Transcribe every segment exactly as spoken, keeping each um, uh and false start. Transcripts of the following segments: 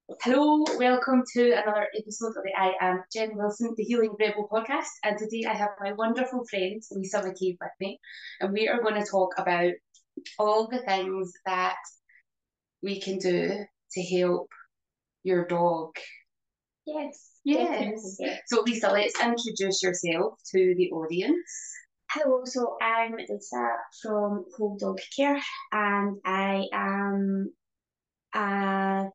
Hello, welcome to another episode of the I Am Jen Wilson, the Healing Rebel podcast. And today I have my wonderful friend Lisa McCabe with me, and we are going to talk about all the things that we can do to help your dog. Yes, Yes. definitely. Yeah. So, Lisa, let's introduce yourself to the audience. Hello, so I'm Lisa from Whole Dog Care, and I am a,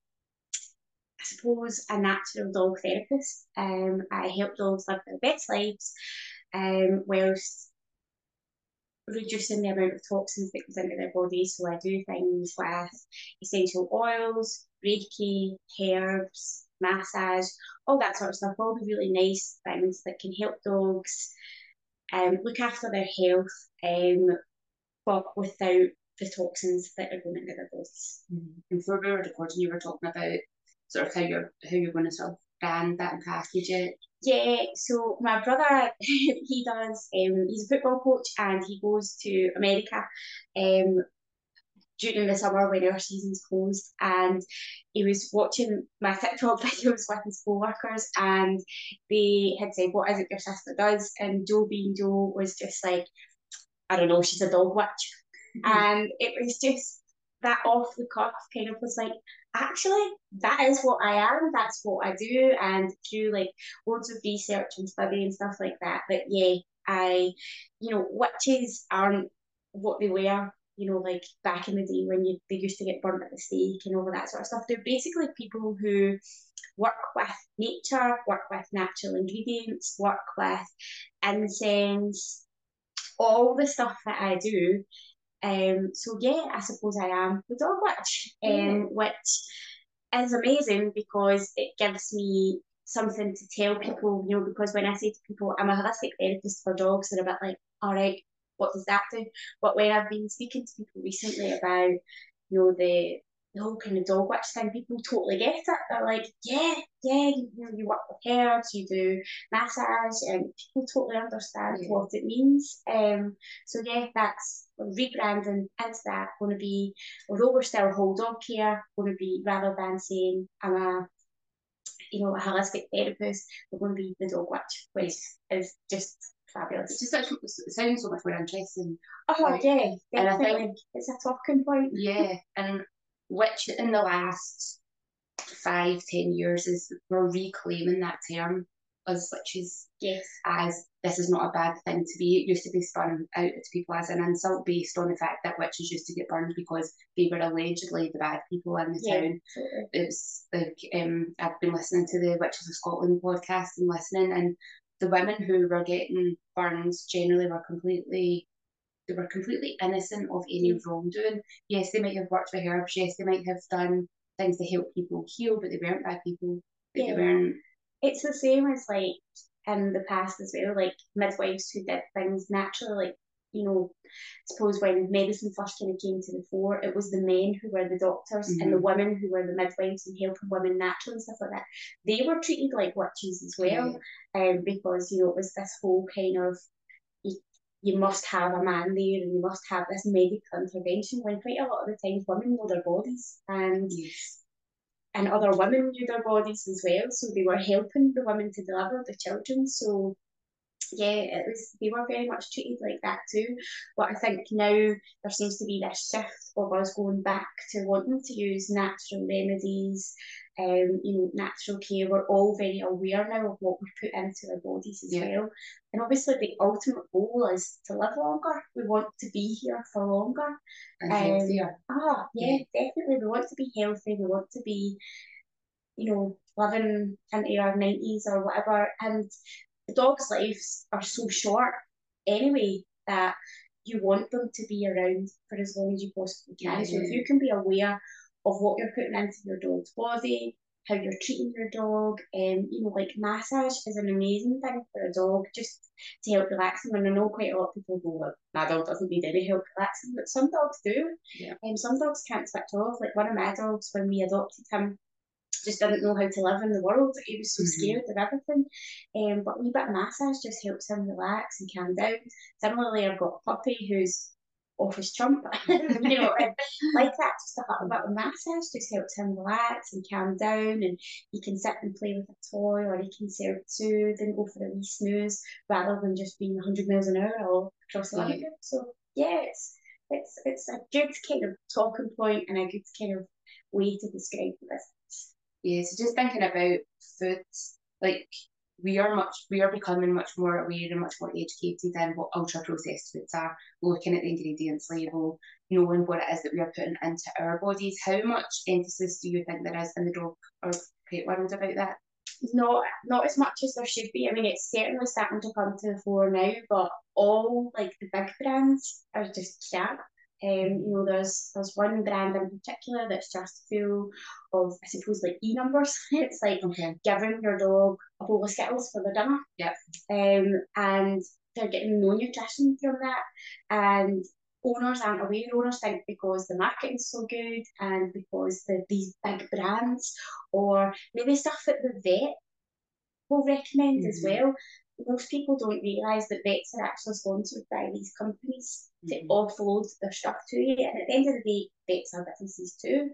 I suppose, a natural dog therapist. Um, I help dogs live their best lives, um, whilst reducing the amount of toxins that goes into their bodies. So I do things with essential oils, Reiki, herbs, massage, all that sort of stuff. All the really nice things that can help dogs um, look after their health, um, but without the toxins that are going into their bodies. Mm-hmm. And before we were recording, you were talking about sort of how you're how you're going to sort of brand that and package it. Yeah, so my brother, he does, um, he's a football coach and he goes to America um, during the summer when our season's closed, and he was watching my TikTok videos with his co-workers, and they had said, what is it your sister does? And Joe being Joe was just like, I don't know, she's a dog witch. Mm-hmm. And it was just that off the cuff kind of was like, actually, that is what I am, that's what I do. And through like loads of research and study and stuff like that, that yeah, I, you know, witches aren't what they were, you know, like back in the day when you they used to get burnt at the stake and all of that sort of stuff. They're basically people who work with nature, work with natural ingredients, work with incense, all the stuff that I do. Um, so yeah, I suppose I am the dog witch, um, which is amazing because it gives me something to tell people, you know, because when I say to people, I'm a holistic therapist for dogs, they're a bit like, all right, what does that do? But when I've been speaking to people recently about, you know, the the whole kind of dog witch thing, people totally get it. They're like, yeah, yeah, you, you, you work with herbs, you do massage, and people totally understand yeah. what it means. Um, so yeah, that's rebranding into that. Going to be, although we're still whole dog care, going to be rather than saying I'm a, you know, a holistic therapist, we're going to be the dog witch, which is just fabulous. It's just such, it sounds so much more interesting. Oh like, yeah, definitely. And I think it's a talking point. Yeah, and which in the last five, ten years is we're reclaiming that term as witches. Yes. As this is not a bad thing to be. It used to be spun out to people as an insult based on the fact that witches used to get burned because they were allegedly the bad people in the yeah, town. Totally. It's like um, I've been listening to the Witches of Scotland podcast and listening, and the women who were getting burns generally were completely they were completely innocent of any wrongdoing. Yes, they might have worked with herbs. Yes, they might have done things to help people heal, but they weren't bad people. Like, yeah. They weren't. It's the same as like in the past as well, like midwives who did things naturally, like, you know, suppose when medicine first kind of came to the fore, it was the men who were the doctors mm-hmm. and the women who were the midwives and helping women naturally and stuff like that. They were treated like witches as well, yeah. um, because, you know, it was this whole kind of you, you must have a man there and you must have this medical intervention, when quite a lot of the times women know their bodies, and yes. and other women knew their bodies as well, so they were helping the women to deliver the children. So yeah, it was they were very much treated like that too. But I think now there seems to be this shift of us going back to wanting to use natural remedies, um, you know, natural care. We're all very aware now of what we put into our bodies as yeah. well. And obviously the ultimate goal is to live longer. We want to be here for longer. And um, healthier. Ah, yeah, yeah, definitely. We want to be healthy, we want to be, you know, living into our nineties or whatever. And the dogs' lives are so short anyway that you want them to be around for as long as you possibly can. Yeah. So if you can be aware of what you're putting into your dog's body, how you're treating your dog, and um, you know, like massage is an amazing thing for a dog just to help relax them. And I know quite a lot of people go, well, my dog doesn't need any help relaxing, but some dogs do. Yeah. And um, some dogs can't switch off. Like one of my dogs, when we adopted him, just didn't know how to live in the world. He was so mm-hmm. scared of everything. Um, but a wee bit of massage just helps him relax and calm down. Similarly, I've got a puppy who's office chump, you know, and like that, just a little bit of massage just helps him relax and calm down, and he can sit and play with a toy, or he can soothe and go for a wee snooze rather than just being one hundred miles an hour all across the living room. So yeah, it's it's it's a good kind of talking point and a good kind of way to describe the business. Yeah, so just thinking about foods, like we are much, we are becoming much more aware and much more educated in what ultra processed foods are, looking at the ingredients label, knowing what it is that we are putting into our bodies. How much emphasis do you think there is in the dog or pet world about that? Not not as much as there should be. I mean, it's certainly starting to come to the fore now, but all like the big brands are just crap. Um, you know, there's there's one brand in particular that's just full of, I suppose, like E numbers. It's like Okay. giving your dog a bowl of Skittles for their dinner. Yep. Um, and they're getting no nutrition from that. And owners aren't aware. Owners think because the marketing's so good and because the, these big brands, or maybe stuff that the vet will recommend mm-hmm. as well. Most people don't realise that vets are actually sponsored by these companies to mm-hmm. offload their stuff to you. And at the end of the day, vets are businesses too.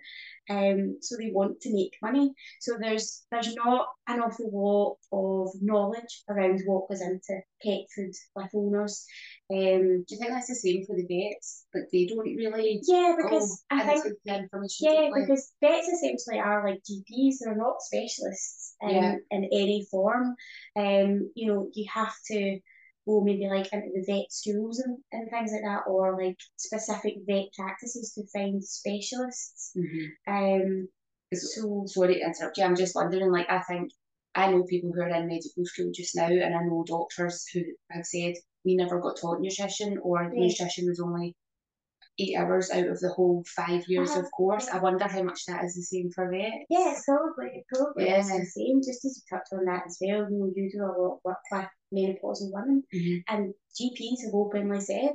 Um, so they want to make money. So there's there's not an awful lot of knowledge around what goes into pet food with owners. Um, do you think that's the same for the vets? Like they don't really yeah, because I think the information yeah, because vets essentially are like G Ps. They're not specialists in, yeah. in any form. Um, you know, you have to go maybe like into the vet schools and, and things like that, or like specific vet practices to find specialists. Mm-hmm. Um, so sorry to interrupt you. I'm just wondering, like, I think I know people who are in medical school just now, and I know doctors who have said we never got taught nutrition, or yeah. nutrition was only eight hours out of the whole five years uh-huh. of course. I wonder how much that is the same for vets. Yeah, it's probably, probably yeah. is the same. Just as you touched on that as well, you know, you do a lot of work with menopausal women, mm-hmm. and G Ps have openly said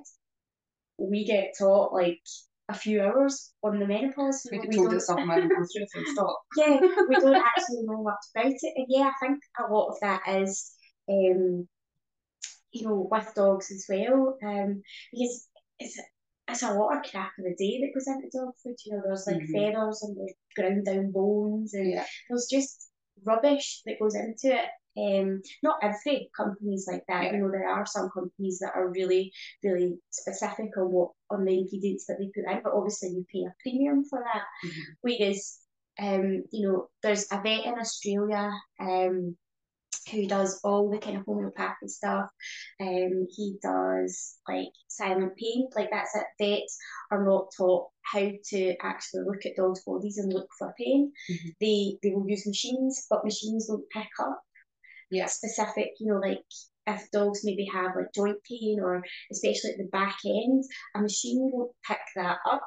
we get taught like a few hours on the menopause. We, we told don't... something when we go through full stop. Yeah, we don't actually know much about it. And yeah, I think a lot of that is, um, you know, with dogs as well, um, because it's it's a lot of crap of the day that goes into dog food. You know, there's like mm-hmm. feathers and there's ground down bones, and yeah. there's just rubbish that goes into it. Um, not every company's like that. Yeah. You know, there are some companies that are really, really specific on what on the ingredients that they put in, but obviously you pay a premium for that. Mm-hmm. Whereas, um, you know, there's a vet in Australia, um, who does all the kind of homeopathic stuff. Um, he does like silent pain, like that's it. Vets are not taught how to actually look at dogs' bodies and look for pain. Mm-hmm. They they will use machines, but machines don't pick up yeah. specific, you know, like if dogs maybe have like joint pain, or especially at the back end, a machine won't pick that up.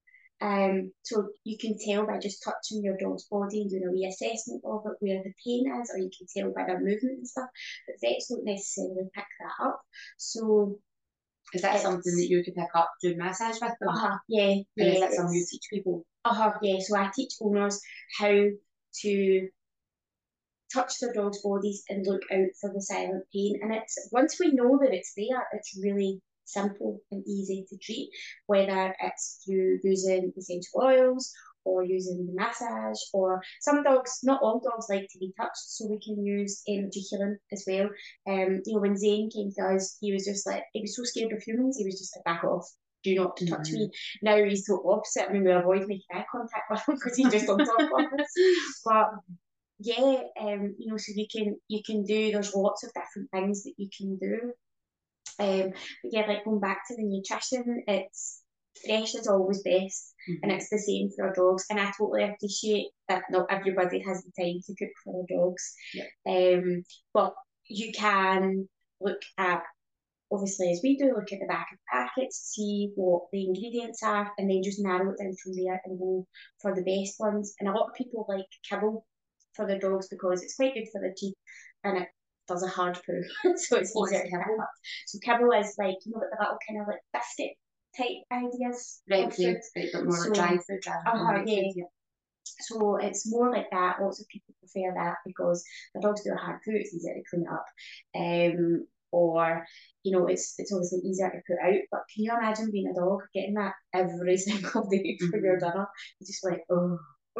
Um, so you can tell by just touching your dog's body and doing a wee assessment of it where the pain is, or you can tell by their movement and stuff. But vets don't necessarily pick that up. So is that something that you can pick up doing massage with them? Uh huh. Yeah. Yeah. And is that something you teach people? Uh huh. Yeah. So I teach owners how to touch their dogs' bodies and look out for the silent pain. And it's once we know that it's there, it's really simple and easy to treat, whether it's through using essential oils or using the massage, or some dogs, not all dogs like to be touched, so we can use energy healing as well. Um, you know, when Zane came to us, he was just like, he was so scared of humans, he was just like, back off, do not to touch mm-hmm. me. Now he's total opposite. I mean, we avoid making eye contact with him because he's just on top of us. But yeah, um, you know, so you can you can do. There's lots of different things that you can do. Um, but yeah, like going back to the nutrition, it's fresh is always best, mm-hmm. and it's the same for our dogs. And I totally appreciate that not everybody has the time to cook for their dogs. Yeah. Um, but you can look at, obviously as we do, look at the back of packets, see what the ingredients are, and then just narrow it down from there and go for the best ones. And a lot of people like kibble for their dogs because it's quite good for their teeth and it does a hard poo, so it's easier to kibble. So kibble is like, you know, the little kind of like biscuit type ideas. Right, yeah, right, but more so, like dry food rather uh-huh, than yeah. food, yeah. So it's more like that. Lots of people prefer that because the dogs do a hard poo, it's easier to clean up. Um, or, you know, it's it's obviously easier to put out. But can you imagine being a dog, getting that every single day for your dinner? You're just like, oh.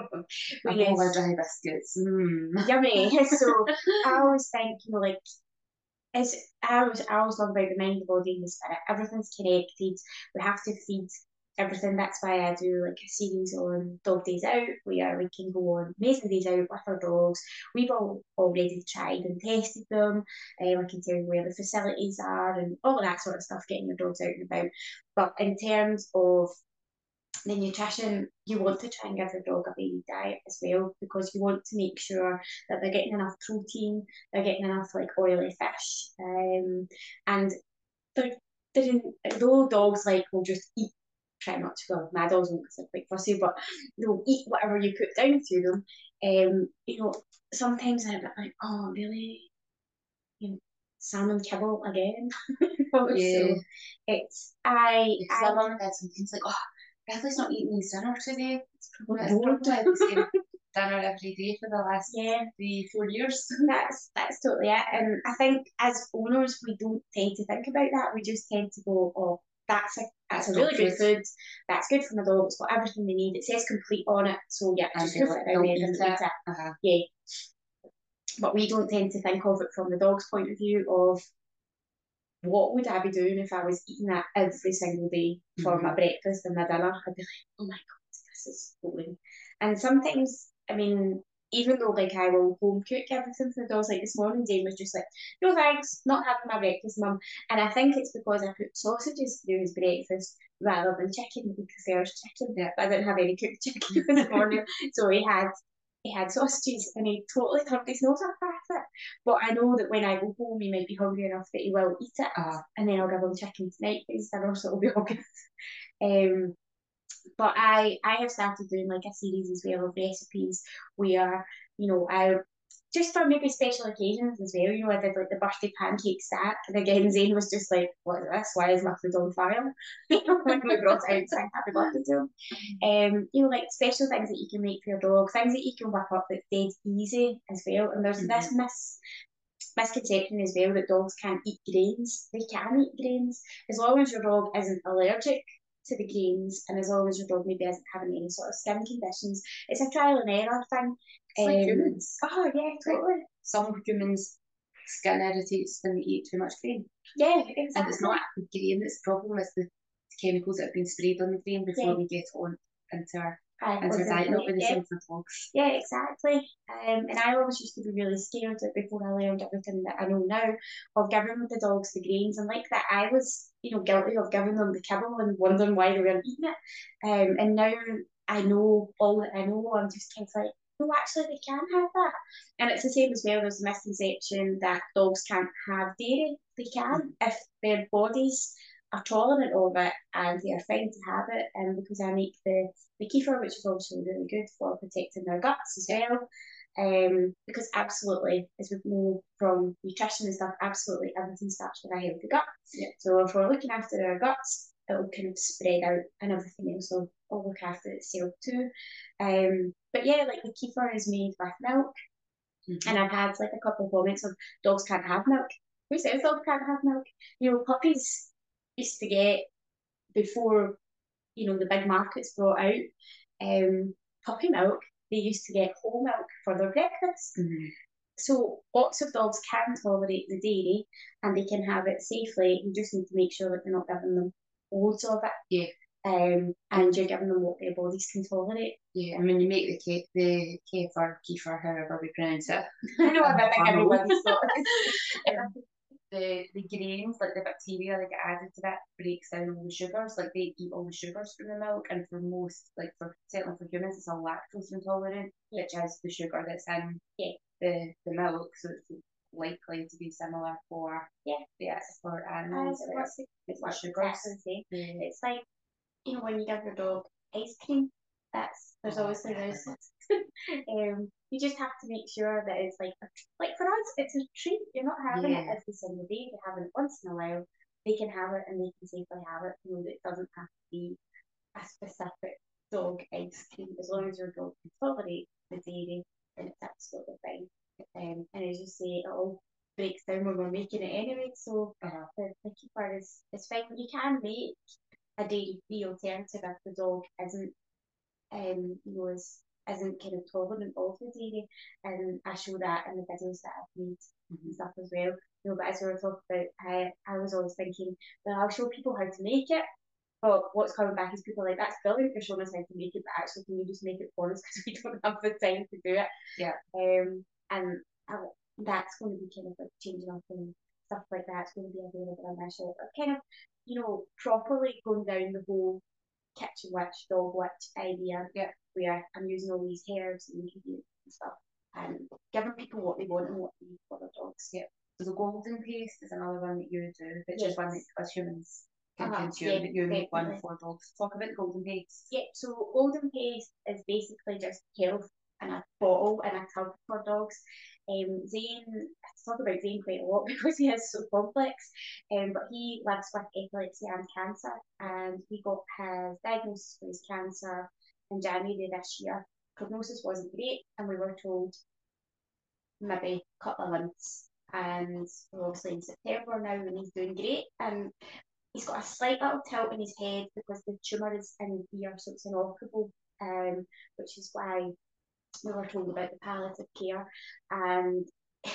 A bowl of dry biscuits. Mm. Yummy. So I always think, you know, like, it's, I always, I always love about the mind, the body, and the spirit. Everything's connected. We have to feed everything. That's why I do like a series on Dog Days Out, where we can go on amazing days out with our dogs. We've all already tried and tested them. Um, I can tell you where the facilities are and all of that sort of stuff, getting your dogs out and about. But in terms of the nutrition, you want to try and give your dog a baby diet as well, because you want to make sure that they're getting enough protein, they're getting enough like oily fish, um, and they're, they're in, though dogs like will just eat pretty much, well, my dogs won't because they're quite fussy, but they'll eat whatever you put down to them. Um, you know, sometimes I'm a bit like, oh, really? You know, salmon kibble again? Yeah. So it's, I, Because I, I love that sometimes like, oh, Bradley's not eating his dinner today. It's probably, it's probably had the same dinner every day for the last yeah, three, four years. That's that's totally it. And I think as owners, we don't tend to think about that. We just tend to go, oh, that's a that's a That's really dog good food. food. That's good for my dog. It's got everything they need. It says complete on it. So yeah, And just they go like, for it they'll and eat eat it. it. Uh-huh. Yeah. But we don't tend to think of it from the dog's point of view of what would I be doing if I was eating that every single day for Mm-hmm. my breakfast and my dinner? I'd be like, oh my God, this is boring. And sometimes, I mean, even though like I will home cook everything for the dogs, like this morning, Jane was just like, no thanks, not having my breakfast, mum. And I think it's because I put sausages through his breakfast rather than chicken. He prefers chicken. Yeah. But I didn't have any cooked chicken this morning, so he had he had sausages and he totally turned his nose up at it. But I know that when I go home, he might be hungry enough that he will eat it, Uh, and then I'll give him chicken tonight for his dinner, so it'll be all good. Um, but I I have started doing like a series as well of recipes where, you know, I just for maybe special occasions as well. You know, I did like the birthday pancake stack, and again Zane was just like, "What is this? Why is my food on fire?" When we brought it out and sang happy birthday to him. Um, you know, like special things that you can make for your dog, things that you can whip up that's dead easy as well. And there's Mhm. this mis misconception as well that dogs can't eat grains. They can eat grains as long as your dog isn't allergic to the grains, and as long as your dog maybe isn't having any sort of skin conditions. It's a trial and error thing. It's like Um, humans. Oh yeah, totally. Some humans' skin irritates when they eat too much grain. Yeah, And exactly. it's not the grain that's the problem, it's the chemicals that have been sprayed on the grain before Yeah. we get on into our, Aye, into our onto diet. the Not plate, with the yeah. same for dogs. Yeah, exactly. Um, and I always used to be really scared that before I learned everything that I know now of giving the dogs the grains, and like that I was, you know, guilty of giving them the kibble and wondering why they weren't eating it. Um, and now I know all that I know. I'm just kind of like, no, actually they can have that. And it's the same as well. There's a misconception that dogs can't have dairy. They can if their bodies are tolerant of it and they are fine to have it. And um, because I make the the kefir, which is obviously really good for protecting their guts as well. Um, because absolutely, as we know from nutrition and stuff, absolutely everything starts with a healthy gut. Yeah. So if we're looking after our guts, it'll kind of spread out, and everything else will, will look after itself too. Um, but yeah, like the kefir is made with milk, mm-hmm. and I've had like a couple of comments of dogs can't have milk. Who says dogs can't have milk? You know, puppies used to get before, you know, the big markets brought out um, puppy milk. They used to get whole milk for their breakfast. Mm-hmm. So lots of dogs can tolerate the dairy and they can have it safely. You just need to make sure that you're not giving them loads of it. Yeah. Um, and you're giving them what their bodies can tolerate. Yeah, and when you make the cake, the kefir, kefir, however we pronounce it. I know, I think everybody's thought um, the the grains, like the bacteria that get added to that, breaks down all the sugars. Like they eat all the sugars from the milk, and for most, like for certainly for humans, it's all lactose intolerant, yeah. which is the sugar that's in yeah. the the milk. So it's likely to be similar for yeah, yeah for animals. Uh, it's it's, it's what sugars. Exactly. Yeah. It's like, you know, when you give your dog ice cream, that's there's obviously those. um, you just have to make sure that it's like a, like for us, it's a treat. You're not having yeah. it every single day. You're having it once in a while. They can have it and they can safely have it. You know, it doesn't have to be a specific dog ice cream. As long as your dog can tolerate the dairy, then it's absolutely fine. Um, and as you say, it'll breaks down when we're making it anyway. So uh-huh. the, the keeper is, is fine. You can make a dairy-free alternative if the dog isn't, um, you know, is, isn't kind of tolerant of the dairy. And I show that in the videos that I've made mm-hmm. and stuff as well. You know, but as we were talking about, I, I was always thinking, well, I'll show people how to make it. But what's coming back is people are like, that's brilliant, you're showing us how to make it, but actually, can you just make it for us because we don't have the time to do it? Yeah. Um, and I, that's going to be kind of like changing up and stuff like that. It's going to be available in my shop. Kind of, you know, properly going down the whole kitchen witch, dog witch idea. Yeah. Where I'm using all these herbs and ingredients and stuff, and giving people what they want and what they need for their dogs. Yeah. So the golden paste is another one that you do, which yes. is one that us humans can uh-huh. consume, yeah, but you make definitely. one for dogs. Talk about the golden paste. Yeah, so golden paste is basically just health in a bottle in a tub for dogs. Um, Zane, I talk about Zane quite a lot because he is so complex, um, but he lives with epilepsy and cancer, and he got his diagnosis for his cancer in January this year. Prognosis wasn't great, and we were told maybe a couple of months, and we're obviously in September now, and he's doing great, and he's got a slight little tilt in his head because the tumour is in the ear, so it's inoperable, um, which is why we were told about the palliative care. And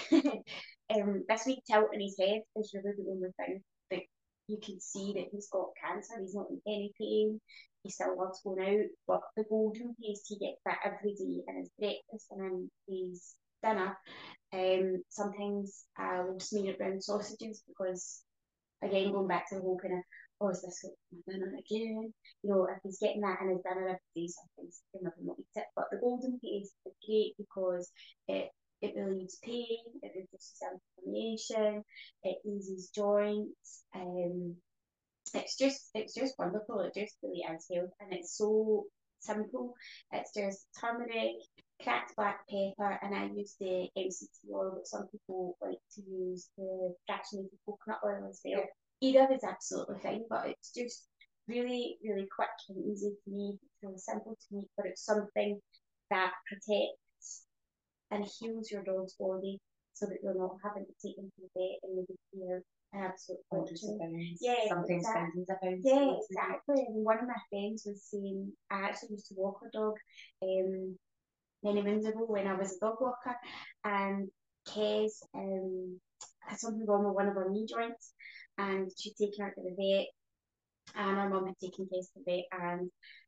um, this wee tilt in his head is really the only thing that you can see that he's got cancer. He's not in any pain. He still loves going out. But the golden paste, he gets that every day in his breakfast and in his dinner. Um, sometimes I will smear it around sausages because, again, going back to the whole kind of, oh, is this my dinner again? You know, if he's getting that in his dinner every day, sometimes he'll never not eat it. But the golden paste is great because it it relieves pain, it reduces inflammation, it eases joints. Um, it's just it's just wonderful. It just really is health, and it's so simple. It's just turmeric, cracked black pepper, and I use the M C T oil, but some people like to use the fractionated coconut oil as well. Either is absolutely fine, but it's just really, really quick and easy to make. It's really simple to make, but it's something that protects and heals your dog's body so that you're not having to take them to the vet and maybe fear an absolute fortune. Yeah, sometimes thousands of pounds. Yeah, exactly. And one of my friends was saying, I actually used to walk a dog um, many moons ago when I was a dog walker, and Kez um, had something wrong with one of her knee joints, and she'd taken her to the vet, and her mum had taken Kez to the vet, and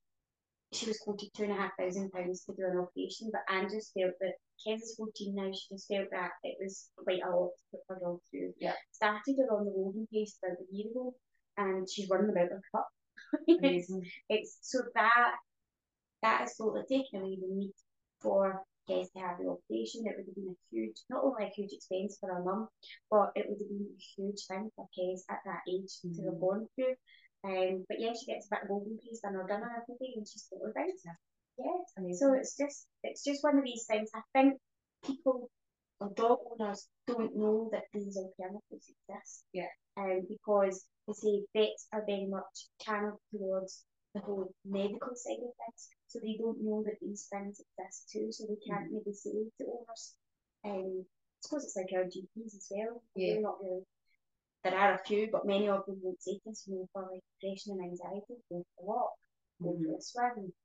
she was quoted two and a half thousand pounds to do an operation. But Anne just felt that Kez is fourteen now, she just felt that it was quite a lot to put her dog through. Yeah. Started her on the golden paste about a year ago, and she's running about her cup. Amazing. It's so that that has totally taken away the need for Kez to have the operation. It would have been a huge, not only a huge expense for her mum, but it would have been a huge thing for Kez at that age mm-hmm. to have gone through. Um, but yeah, she gets a bit of golden paste in her dinner every day, and she's totally fine. Yeah, amazing. So it's just it's just one of these things. I think people or dog owners don't know that these alternatives exist. Yeah. Um, because they say vets are very much channeled towards the whole medical side of things, so they don't know that these things exist too. So they can't mm-hmm. maybe say to owners. Um, I suppose it's like our G Ps as well. Yeah. They're not really. There are a few, but many of them won't say this, you know, for like depression and anxiety, go for a walk, go mm-hmm. for a swim,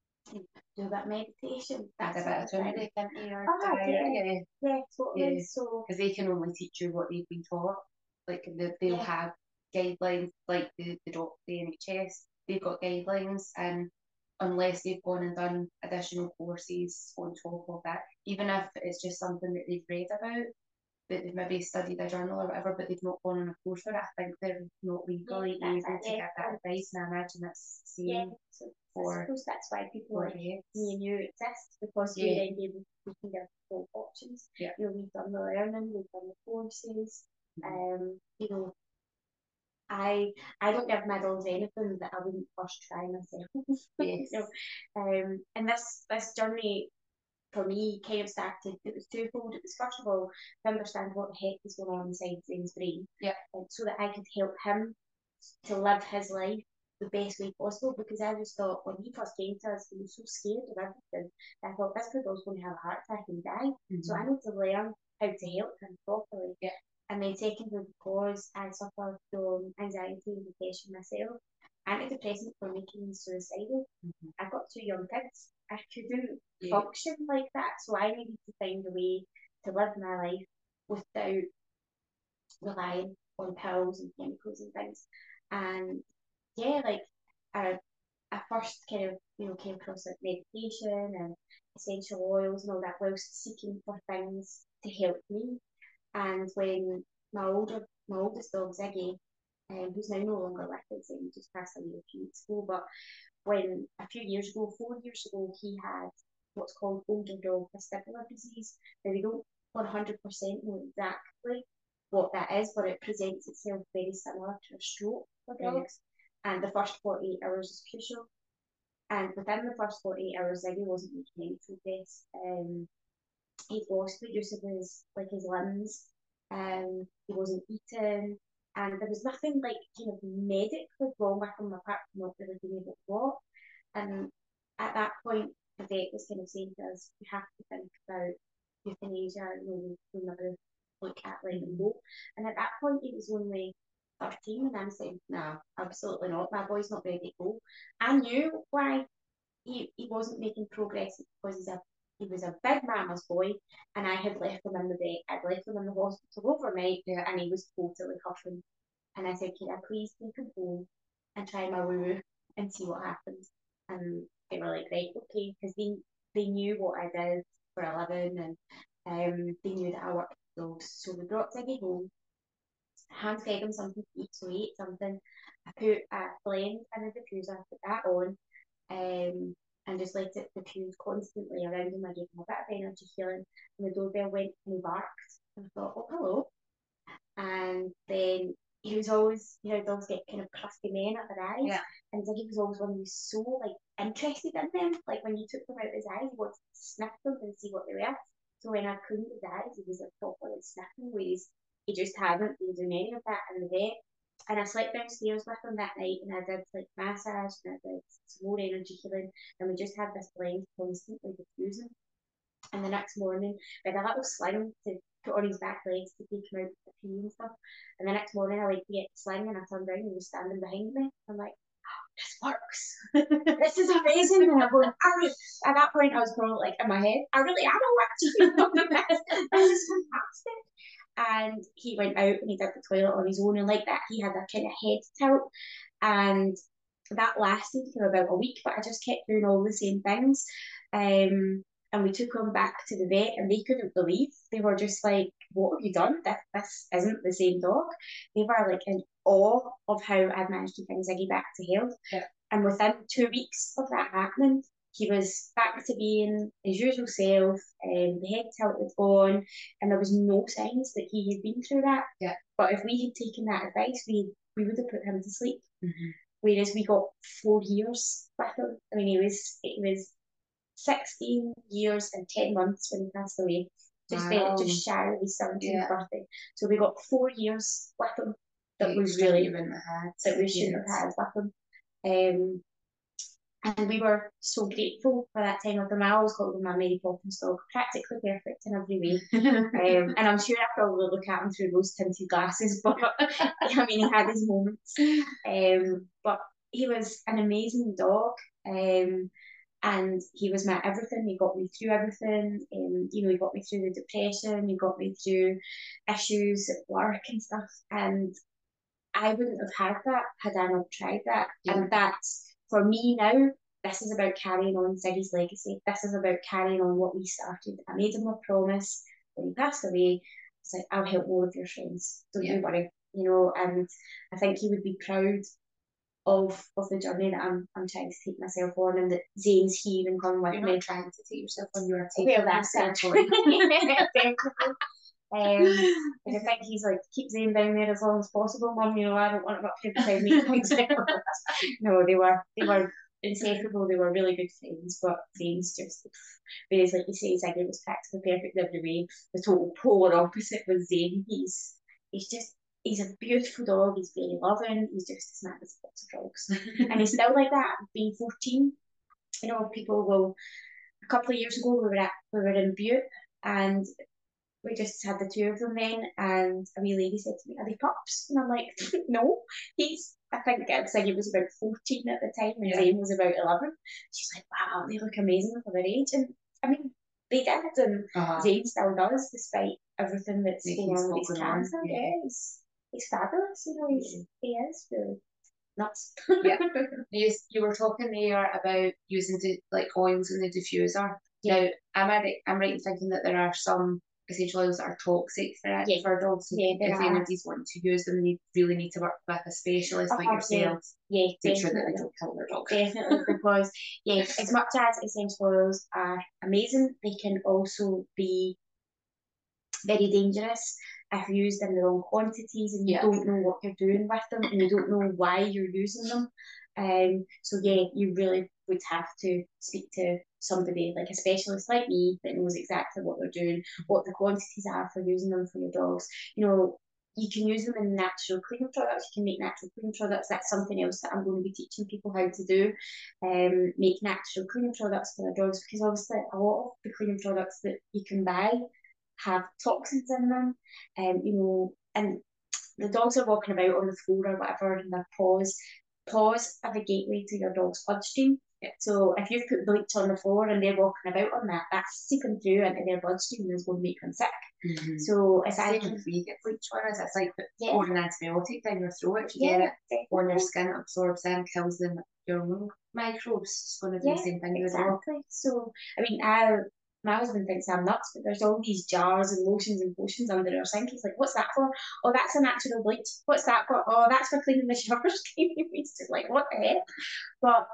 do a bit of meditation. That's a bit of turmeric into your oh, diet. Yeah, yeah, yeah, totally. Yeah. So, because they can only teach you what they've been taught. Like they, they'll yeah. have guidelines, like the the doc, the N H S, they've got guidelines, and unless they've gone and done additional courses on top of that, even if it's just something that they've read about, that they've maybe studied a journal or whatever, but they've not gone on a course for it, I think they're not legally yeah, able to yeah. get that advice, and I imagine that's the same yeah. so for. I suppose that's why people like me and you exist, because yeah. we're then able to can give both options. Yeah. You know, we've done the learning, we've done the courses, mm-hmm. um, you know, I I don't give my dogs anything that I wouldn't first try myself. Yes. you know, um, and this this journey for me kind of started, it was twofold. It was first of all to understand what the heck is going on inside Zane's brain, yeah. and so that I could help him to live his life the best way possible, because I just thought when he first came to us, he was so scared of everything. I thought this kid was going to have a heart attack and die. Mm-hmm. So I need to learn how to help him properly. Yeah. And then secondly, because I suffer from anxiety and depression myself, antidepressants were making me suicidal. Mm-hmm. I've got two young kids. I couldn't yeah. function like that. So I needed to find a way to live my life without relying on pills and chemicals and things. And yeah, like I, I first kind of, you know, came across like meditation and essential oils and all that whilst seeking for things to help me. And when my older, my oldest dog Ziggy, um, who's now no longer with us, and just passed away a few weeks ago, but when a few years ago, four years ago, he had what's called older dog vestibular disease. Now they don't one hundred percent know exactly what that is, but it presents itself very similar to a stroke for dogs. Right. And the first forty-eight hours is crucial. And within the first forty-eight hours, Ziggy wasn't making any progress. Um, he'd lost the use of his like his limbs. Um, he wasn't eating, and there was nothing like kind of medically wrong with him apart from not really being able to walk. And at that point, the vet was kind of saying to us, "You have to think about euthanasia. You know, we'll never look at letting him go." And at that point, he was only thirteen, and I'm saying, "No, absolutely not. My boy's not ready to go." I knew why he, he wasn't making progress because he's a He was a big mama's boy, and I had left him in the vet. I'd left him in the hospital overnight, yeah. and he was totally huffing. And I said, "Can I please take him home and try my woo and see what happens?" And they were like, "Right, okay," because they they knew what I did for a living, and um, they knew that I worked with dogs. So we brought Ziggy home, hand fed him something to eat, so he ate something. I put a blend in the diffuser, put that on. Um, and just let it diffuse constantly around him. I gave him a bit of energy healing, and the doorbell went and he barked. And I thought, "Oh, hello." And then he was always, you know, dogs get kind of crusty men at their eyes. Yeah. And Ziggy was always one who was so like interested in them. Like when you took them out of his eyes, he wanted to sniff them and see what they were. So when I cleaned his eyes, he was like properly sniffing, whereas he just hadn't been doing any of that in the vet. And I slept downstairs with him that night, and I did like massage, and I did some more energy healing, and we just had this blend constantly diffusing. And the next morning, we had a little sling to put on his back legs to take him out to the pee and stuff. And the next morning, I went to get the sling, and I turned around and he was standing behind me. I'm like, "Oh, this works. This is amazing." And I'm going, I really, at that point, I was probably like in my head, "I really am allergic. This is fantastic." And he went out and he did the toilet on his own, and like that he had a kind of head tilt, and that lasted for about a week, but I just kept doing all the same things. Um, and we took him back to the vet, and they couldn't believe. They were just like, "What have you done? This, this isn't the same dog." They were like in awe of how I'd managed to bring Ziggy back to health. Yeah. And within two weeks of that happening, he was back to being his usual self, um, the head tilt was gone, and there was no signs that he had been through that. Yeah. But if we had taken that advice, we we would have put him to sleep. Mm-hmm. Whereas we got four years with him. I mean, he was he was sixteen years and ten months when he passed away, just wow. just shy of his seventeenth yeah. birthday. So we got four years with him that we really wouldn't have had. That we shouldn't have had with him. Um, And we were so grateful for that time with him. I always called him my Mary Poppins dog, practically perfect in every way. um, and I'm sure I probably look at him through rose tinted glasses, but I mean, he had his moments. Um, but he was an amazing dog, um, and he was my everything. He got me through everything. Um, you know, he got me through the depression. He got me through issues at work and stuff. And I wouldn't have had that had I not tried that. Yeah. And that's, for me now, this is about carrying on Ziggy's legacy. This is about carrying on what we started. I made him a promise when he passed away. It's like, "I'll help more of your friends. Don't yeah. you worry." You know, and I think he would be proud of of the journey that I'm I'm trying to take myself on, and that Zane's here and come with You're me. Not trying to take yourself on, you are taking well, yourself on. Um, I think he's like, "Keep Zane down there as long as possible, Mum. You know, I don't want him up here beside me." No, they were they were inseparable. They were really good friends. But Zane's just, whereas like you say, Ziggy was practically perfect in every way. The total polar opposite was Zane. He's he's just he's a beautiful dog. He's very loving. He's just as mad as lots of dogs, and he's still like that. Being fourteen, you know, people will. A couple of years ago, we were at we were in Butte, and we just had the two of them then, and a wee lady said to me, "Are they pups?" And I'm like, "No, he's." I think I said he was about fourteen at the time, and yeah. Zane was about eleven. She's like, "Wow, they look amazing for their age," and I mean, they did, and uh-huh. Zane still does, despite everything that's yeah, going on with his cancer. Yeah, yeah he's, he's fabulous. You know, he's, yeah. he is really nuts. Yeah, you you were talking there about using the, like oils in the diffuser. Yeah. Now, am I right, I'm right in thinking that there are some essential oils that are toxic for, yeah. for dogs. So yeah, if anybody's wanting to use them, they really need to work with a specialist uh-huh, like yourselves. Yeah, yeah make sure that they don't kill their dog. Definitely, because yeah, as much as essential oils are amazing, they can also be very dangerous if used in the wrong quantities and you yeah. don't know what you're doing with them and you don't know why you're using them. Um, so yeah, you really would have to speak to somebody like a specialist like me that knows exactly what they're doing, what the quantities are for using them for your dogs. You know, you can use them in natural cleaning products. You can make natural cleaning products. That's something else that I'm going to be teaching people how to do. Um, make natural cleaning products for their dogs, because obviously a lot of the cleaning products that you can buy have toxins in them, and um, you know, and the dogs are walking about on the floor or whatever, and their paws, paws are the gateway to your dog's bloodstream. Yeah. So if you've put bleach on the floor and they're walking about on that, that's seeping through into their bloodstream and is going to make them sick. Mm-hmm. So if I can we get bleach on us, it's like yeah. pouring an antibiotic down your throat. If you yeah, get it on your skin, absorbs in, kills them your own microbes. It's going to do yeah, the same thing with exactly. the dog. So I mean, I. My husband thinks I'm nuts, but there's all these jars and lotions and potions under our sink. He's like, "What's that for?" "Oh, that's a natural bleach." "What's that for?" "Oh, that's for cleaning the showers." He's just like, "What the heck?" But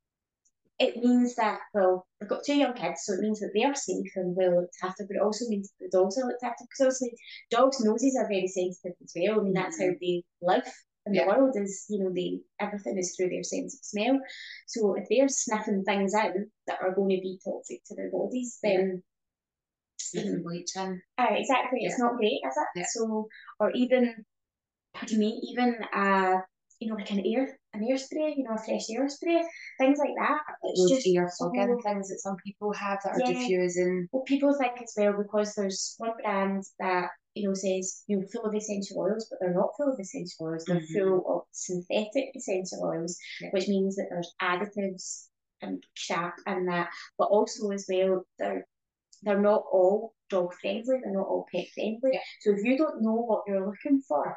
it means that, well, I've got two young kids, so it means that they are safe and well looked after, but it also means that the dogs are looked after, because obviously dogs' noses are very sensitive as well. I mean, that's how they live in yeah. the world, is, you know, they everything is through their sense of smell. So if they're sniffing things out that are going to be toxic to their bodies, then sniffing bleach in. Uh, exactly, yeah. It's not great, is it? Yeah. So, or even, what do you mean, even uh, you know, like an air, an air spray, you know, a fresh air spray, things like that. It's Those just air fogging oh, things that some people have that are yeah. diffusing. Well, people think as well, because there's one brand that, you know, says, you know, full of essential oils, but they're not full of essential oils. They're mm-hmm. full of synthetic essential oils, yeah. which means that there's additives and crap and that, but also as well, they're they're not all dog friendly. They're not all pet friendly. Yeah. So if you don't know what you're looking for,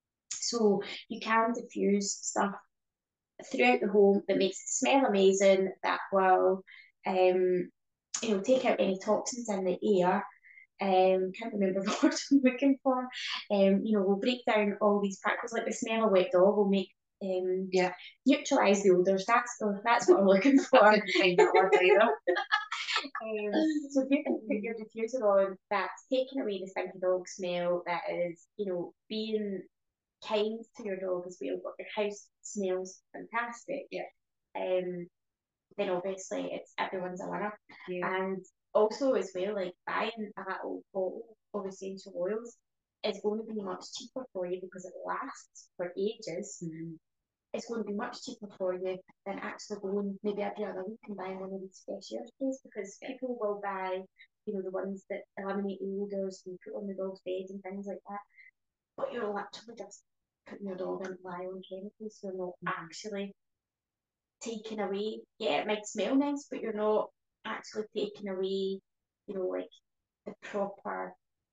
so you can diffuse stuff throughout the home that makes it smell amazing, that will, um, you know, take out any toxins in the air. Um, can't remember the word I'm looking for. Um, you know, we'll break down all these particles, like the smell of wet dog will make um yeah neutralize the odors. That's the that's what I'm looking for. I couldn't find that word either. Um, so if you can put your diffuser on, that's taking away the stinky dog smell, that is, you know, being kind to your dog as well, but your house smells fantastic. Yeah. Um, then obviously it's everyone's a winner. Yeah. And also as well, like buying a little bottle of essential oils is going to be much cheaper for you because it lasts for ages. Mm-hmm. It's going to be much cheaper for you than actually going maybe every other week and buying one of these fresh air sprays, because people will buy, you know, the ones that eliminate the odours and put on the dog's bed and things like that. But you're literally just putting your dog in bio and chemicals, so you're not mm-hmm. actually taking away. Yeah, it might smell nice, but you're not actually taking away, you know, like the proper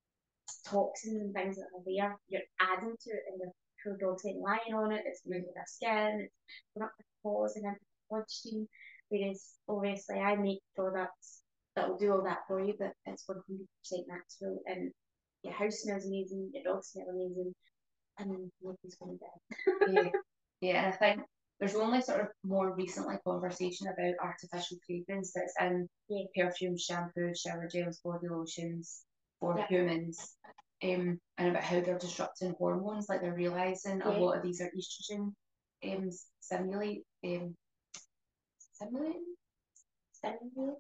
toxins and things that are there. You're adding to it, and the poor dog's then lying on it. It's moving their skin, it's going up the paws and into the bloodstream. Whereas obviously I make products that will do all that for you, but it's one hundred percent natural, and your house smells amazing, your dog smells amazing, and nobody's going to die. yeah, yeah, and I think there's only sort of more recently conversation about artificial fragrance that's in yeah. perfumes, shampoos, shower gels, body lotions for yeah. humans, um, and about how they're disrupting hormones. Like they're realising yeah. a lot of these are estrogen um, stimulate, um, stimulating? Stimulating?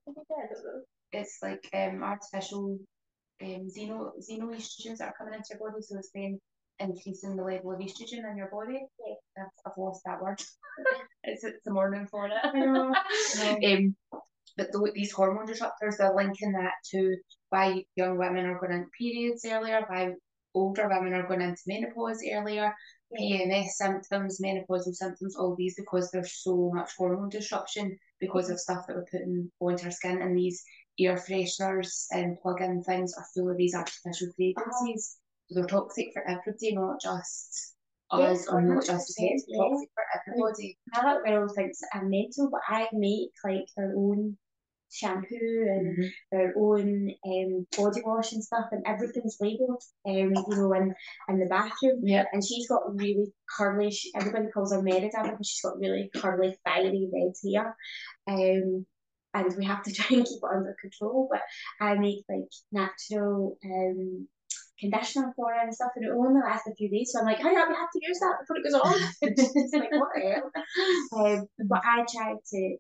It's like um, artificial um, xeno, xenoestrogens that are coming into your body, so it's then increasing the level of estrogen in your body. Yeah. I've, I've lost that word. it's, it's the morning for it. I know. I know. Um, but the, these hormone disruptors, they're linking that to why young women are going into periods earlier, why older women are going into menopause earlier, yeah. P M S symptoms, menopausal symptoms, all these because there's so much hormone disruption because mm-hmm. of stuff that we're putting onto our skin, and these air fresheners and plug-in things are full of these artificial fragrances. So they're toxic for everybody, not just us yes, or not just pets, yeah. toxic for everybody. I like girl thinks I'm mental, but I make like her own shampoo and mm-hmm. their own um, body wash and stuff, and everything's labelled, um, you know, in, in the bathroom. Yeah. And she's got really curly, she, everybody calls her Merida because she's got really curly, fiery red hair. Um, and we have to try and keep it under control, but I make like natural um, conditioner for her and stuff, and it only lasts a few days, so I'm like, hurry up, you have to use that before it goes on. It's like, what the hell? Um, but I try to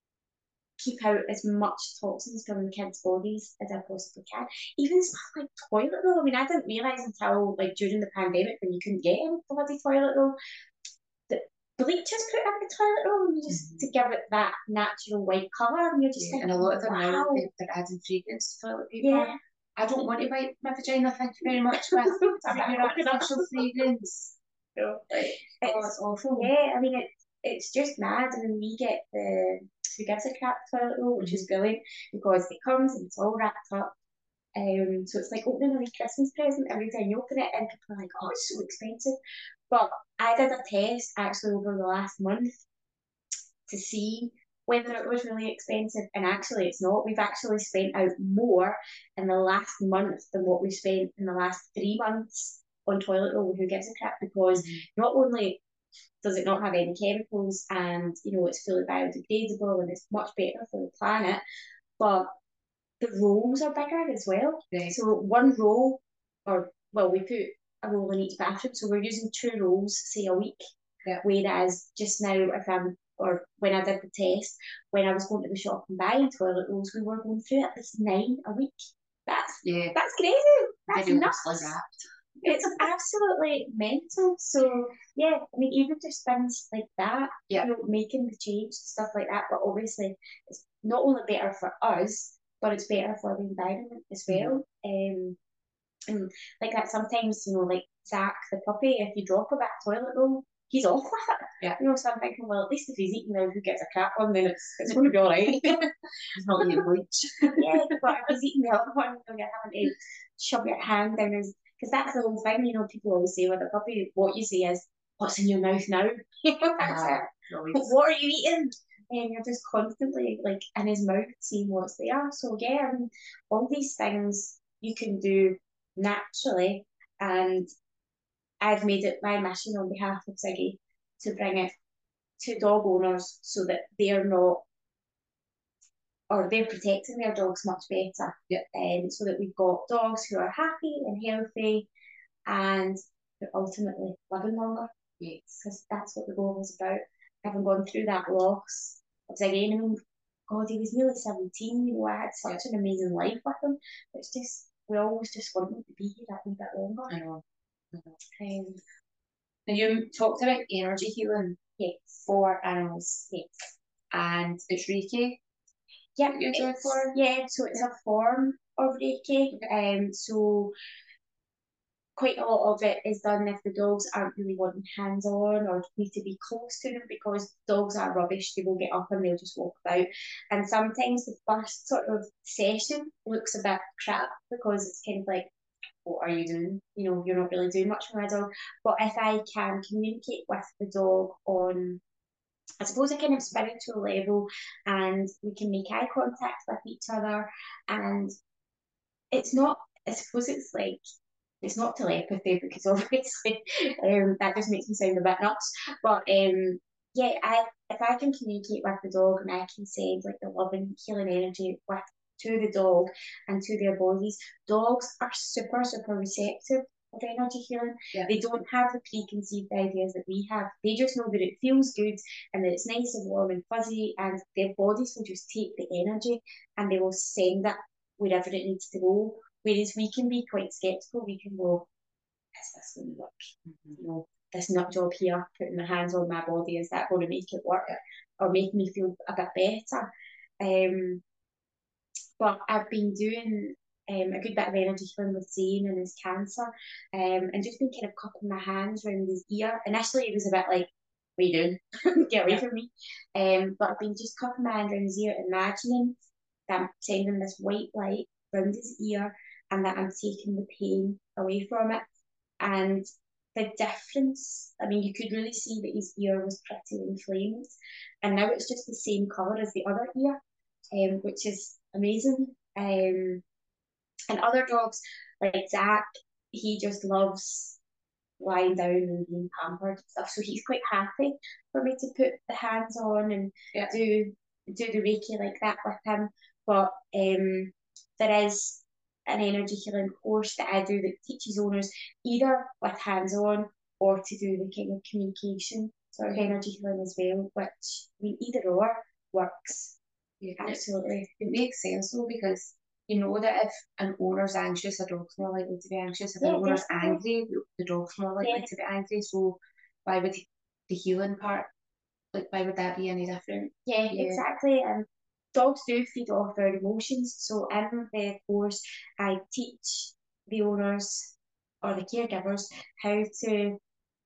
keep out as much toxins from the kids' bodies as I possibly can. Even stuff like toilet roll. I mean, I didn't realise until like during the pandemic when you couldn't get any bloody toilet roll that bleach is put in the toilet roll just mm-hmm. to give it that natural white colour, and you're just yeah, thinking, and a lot of them wow. now they're adding fragrance to toilet paper. Yeah. I don't want to wipe my vagina, thank you very much, with your artificial fragrance. No, like, it's, oh, it's awful. Yeah, I mean, it, it's just mad. I mean, we get the Who Gives a Crap toilet roll, which mm-hmm. is brilliant because it comes and it's all wrapped up. Um, so it's like opening a wee Christmas present every time you open it, and people are like, oh, it's so expensive. But I did a test actually over the last month to see whether it was really expensive, and actually it's not. We've actually spent out more in the last month than what we spent in the last three months on toilet roll with Who Gives a Crap, because mm-hmm. not only does it not have any chemicals and you know it's fully biodegradable and it's much better for the planet, but the rolls are bigger as well. Right. So one roll, or well, we put a roll in each bathroom, so we're using two rolls, say a week. Yeah. Whereas just now, if I'm or when I did the test, when I was going to the shop and buying toilet rolls, we were going through at least nine a week. That's yeah. That's crazy. That's nuts. It's absolutely mental. So yeah, I mean, even just things like that, yeah. you know, making the change, stuff like that. But obviously, it's not only better for us, but it's better for the environment as well. Mm-hmm. Um, and like that, sometimes you know, like Zach the puppy, if you drop a bit of toilet roll, he's off with it. Yeah. You know, so I'm thinking, well, at least if he's eating now, Who Gives a Crap one, then it's it's going to be all right. He's not eating bleach. Yeah, but if he's eating the other one, you know, you're having to shove your hand down his. Because that's the whole thing, you know, people always say with a puppy, what you say is, what's in your mouth now? You know, that's uh, it. What are you eating? And you're just constantly, like, in his mouth, seeing what's there. So, yeah, I mean, all these things you can do naturally. And I've made it my mission on behalf of Ziggy to bring it to dog owners so that they're not, or they're protecting their dogs much better. Yeah. Um, so that we've got dogs who are happy and healthy and they're ultimately living longer. Yes. Because that's what the goal is about. Having gone through that loss of Ziggy, I mean, God, he was nearly seventeen, you know, I had such yeah. an amazing life with him. It's just, we always just want him to be here that wee bit longer. I know. I know. Um, now you talked about energy healing yes. for animals. Yes. And it's Reiki. Yeah, it's, for? yeah, so it's a form of Reiki. Um, so quite a lot of it is done if the dogs aren't really wanting hands-on or need to be close to them, because dogs are rubbish. They will get up and they'll just walk about. And sometimes the first sort of session looks a bit crap because it's kind of like, what are you doing? You know, you're not really doing much for my dog. But if I can communicate with the dog on, I suppose, a kind of spiritual level, and we can make eye contact with each other, and it's not, I suppose it's like, it's not telepathy because obviously um, that just makes me sound a bit nuts. But um, yeah, I if I can communicate with the dog and I can send like the loving, healing energy with to the dog and to their bodies, dogs are super, super receptive of energy healing. Yeah. They don't have the preconceived ideas that we have. They just know that it feels good and that it's nice and warm and fuzzy, and their bodies will just take the energy and they will send that wherever it needs to go. Whereas we can be quite sceptical. We can go, is this going to work? Mm-hmm. You know, this nut job here, putting my hands on my body, is that going to make it work or make me feel a bit better? Um, but I've been doing um, a good bit of energy healing with Zane and his cancer, um, and just been kind of cupping my hands around his ear. Initially, it was a bit like, what are you doing? Get away from me. Um, but I've been just cupping my hand around his ear, imagining that I'm sending this white light around his ear and that I'm taking the pain away from it. And the difference, I mean, you could really see that his ear was pretty inflamed, and now it's just the same colour as the other ear, um, which is amazing. Um, and other dogs, like Zach, he just loves lying down and being pampered and stuff, so he's quite happy for me to put the hands on and yeah. do do the Reiki like that with him. But um, there is an energy healing course that I do that teaches owners either with hands-on or to do the kind of communication sort of energy healing as well, which, I mean, either or works. Yeah, absolutely. It, it makes sense though, because you know that if an owner's anxious, a dog's more likely to be anxious. If yeah, an owner's definitely. angry, the dog's more likely yeah. to be angry. So why would the healing part, like, why would that be any different? Yeah, yeah. exactly. And dogs do feed off their emotions. So in the course, I teach the owners or the caregivers how to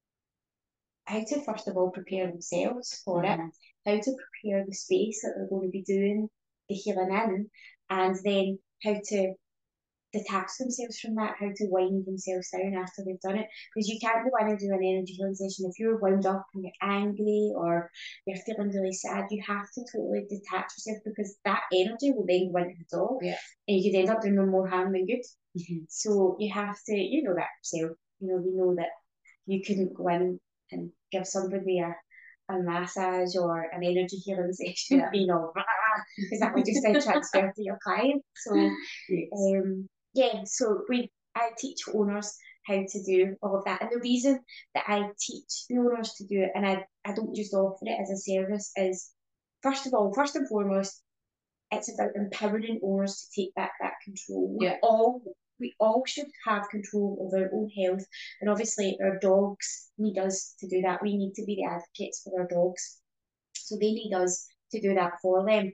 how to first of all prepare themselves for mm-hmm. it, how to prepare the space that they're going to be doing the healing in, and then how to detach themselves from that, how to wind themselves down after they've done it. Because you can't go in and do an energy healing session if you're wound up and you're angry or you're feeling really sad. You have to totally detach yourself, because that energy will then go into the dog, yeah. and you could end up doing more harm than good. Mm-hmm. So you have to, you know that yourself. You know, we know that you couldn't go in and give somebody a, a massage or an energy healing session, yeah. you know, because that would just then transfer to your client. So, yes. um, yeah, so we I teach owners how to do all of that. And the reason that I teach the owners to do it, and I, I don't just offer it as a service, is first of all, first and foremost, it's about empowering owners to take back that control. Yeah. All we all should have control of our own health, and obviously our dogs need us to do that. We need to be the advocates for our dogs, so they need us to do that for them.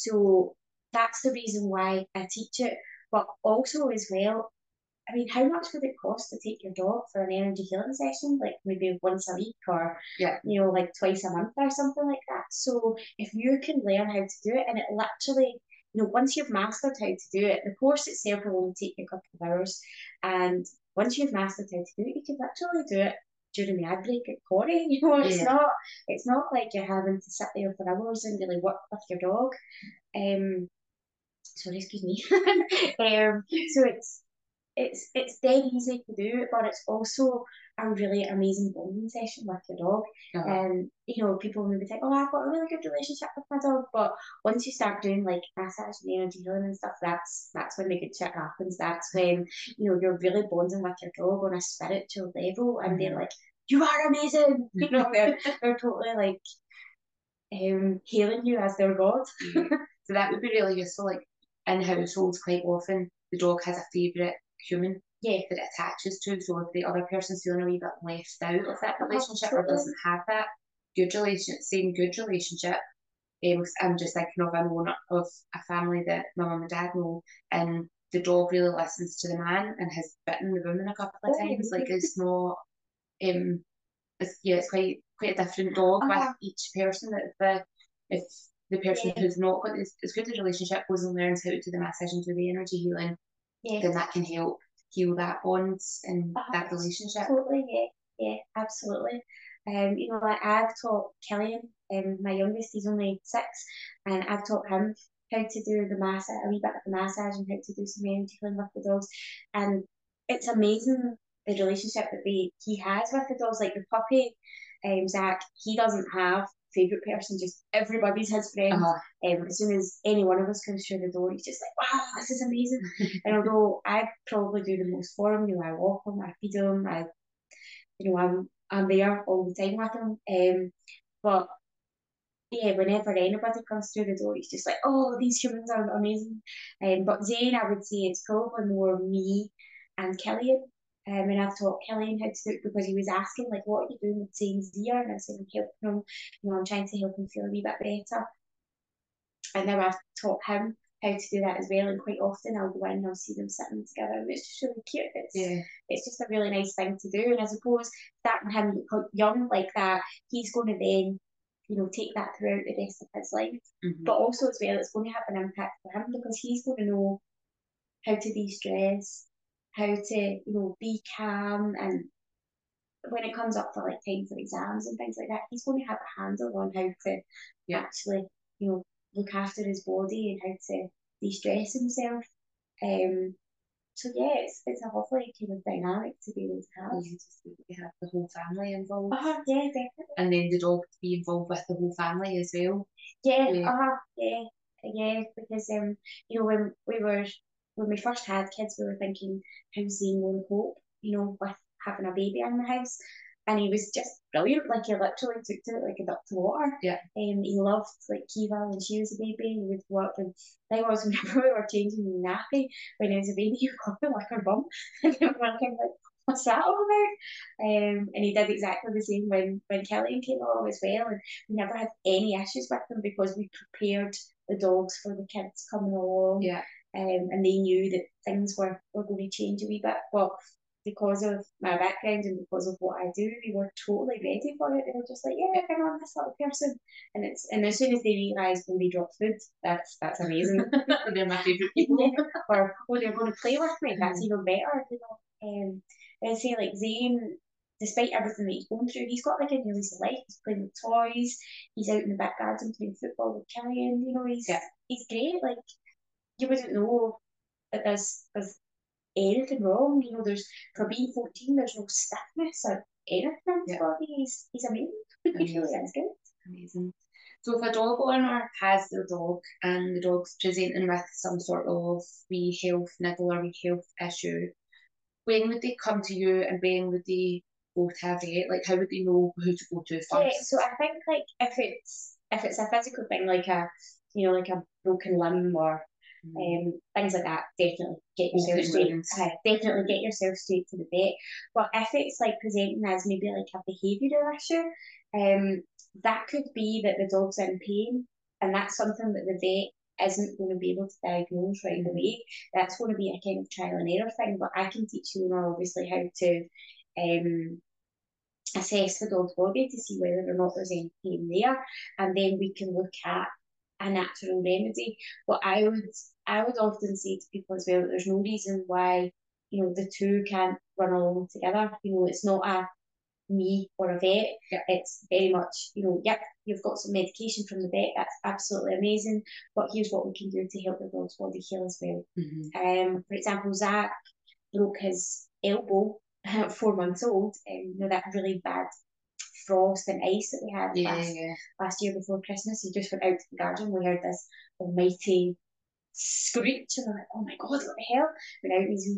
So that's the reason why I teach it. But also as well, I mean, how much would it cost to take your dog for an energy healing session? Like maybe once a week, or yeah. you know, like twice a month or something like that. So if you can learn how to do it, and it literally, you know, once you've mastered how to do it, the course itself will only take you a couple of hours. And once you've mastered how to do it, you can literally do it during the ad break at Corrie. You know, it's yeah. not it's not like you're having to sit there for hours and really work with your dog. Um, sorry, excuse me. um, so it's it's it's dead easy to do, but it's also a really amazing bonding session with your dog. And uh-huh. um, you know, people maybe think, oh, I've got a really good relationship with my dog, but once you start doing like massage and energy healing and stuff, that's that's when the good shit happens. That's when, you know, you're really bonding with your dog on a spiritual level, and mm-hmm. they're like, you are amazing. You know, they're they're totally like um hailing you as their god. So that would be really useful. Like in households, quite often the dog has a favourite human yeah. that it attaches to. So if the other person's feeling a wee bit left out of that relationship oh, or doesn't have that good relation, same good relationship, um, I'm just thinking of an owner of a family that my mum and dad know, and the dog really listens to the man and has bitten the woman a couple of oh, times. Like it's not, um, it's, yeah, it's quite quite a different dog uh-huh. with each person. That the if the person yeah. who's not got as, as good a relationship goes and learns how to do the massage and do the energy healing, yeah. then that can help heal that bond and uh, that relationship. Totally, yeah, yeah, absolutely. Um, you know, like I've taught Killian, um, my youngest, he's only six, and I've taught him how to do the massage, a wee bit of the massage, and how to do some energy healing with the dogs. And it's amazing the relationship that they he has with the dogs. Like the puppy, um, Zach, he doesn't have favourite person, just everybody's his friend. Uh-huh. Um, as soon as any one of us comes through the door, he's just like, wow, this is amazing. And although I probably do the most for him, you know, I walk him, I feed him, I, you know, I'm I'm there all the time with him. Um, but yeah, whenever anybody comes through the door, he's just like, oh, these humans are amazing. Um, but Zane, I would say it's probably more me and Killian. Um, and I've taught Killian how to do it because he was asking, like, what are you doing with Zane's ear? And I said, I'm helping him, you know, I'm trying to help him feel a wee bit better. And now I've taught him how to do that as well. And quite often I'll go in and I'll see them sitting together, and it's just really cute. It's yeah. it's just a really nice thing to do. And I suppose starting him young like that, he's going to then, you know, take that throughout the rest of his life. Mm-hmm. But also as well, it's going to have an impact for him because he's going to know how to de-stress, how to, you know, be calm, and when it comes up for like time for exams and things like that, he's going to have a handle on how to yeah. actually, you know, look after his body and how to de-stress himself. Um, so yeah, it's, it's a lovely kind of dynamic to be able to have. You just you have the whole family involved. Uh-huh, yeah, definitely. And then the dog to be involved with the whole family as well. Yeah, yeah. uh-huh, yeah, yeah, because um, you know, when we were when we first had kids, we were thinking, how's Zane going to cope, you know, with having a baby in the house. And he was just brilliant. Like, he literally took to it like a duck to water. Yeah. Um, he loved like Kiva when she was a baby. He would go up, and I was whenever we were changing the nappy when he was a baby, he would go up and lick her bum. And we were kind of like, what's that all about? Um, and he did exactly the same when when Killian came along as well. And we never had any issues with them because we prepared the dogs for the kids coming along. Yeah. Um, and they knew that things were, were going to change a wee bit. But because of my background and because of what I do, they were totally ready for it. They were just like, yeah, come on, this little person. And it's and as soon as they realise when they drop food, that's that's amazing. They're my favourite people. Or, oh, they're going to play with me. That's mm. even better, you know. Um, and I say, like, Zane, despite everything that he's going through, he's got like a new lease of life. He's playing with toys. He's out in the back garden playing football with Killian. You know, he's yeah. he's great. Like, you wouldn't know that there's there's anything wrong. You know, there's for being fourteen, there's no stiffness or anything in his yeah. body. He's he's amazing. Amazing. That's good. Amazing. So if a dog owner has their dog and the dog's presenting with some sort of wee health niggle or wee health issue, when would they come to you and when would they go to a vet? Like, how would they know who to go to first? Yeah, so I think like if it's if it's a physical thing, like a you know like a broken limb or um things like that, definitely get yourself okay, straight. Uh, definitely get yourself straight to the vet. But if it's like presenting as maybe like a behavioural issue, um, that could be that the dog's in pain, and that's something that the vet isn't going to be able to diagnose right away. That's going to be a kind of trial and error thing. But I can teach you now, obviously, how to um assess the dog's body to see whether or not there's any pain there, and then we can look at a natural remedy. But I would I would often say to people as well that there's no reason why, you know, the two can't run along together. You know, it's not a me or a vet. Yeah. It's very much, you know, yep, you've got some medication from the vet, that's absolutely amazing, but here's what we can do to help the dog's body heal as well. Mm-hmm. Um, for example, Zach broke his elbow at four months old, and you know that really bad frost and ice that we had yeah, last, yeah. last year before Christmas. He just went out to the garden. We heard this almighty screech, and we're like, oh my god, what the hell? Went out, his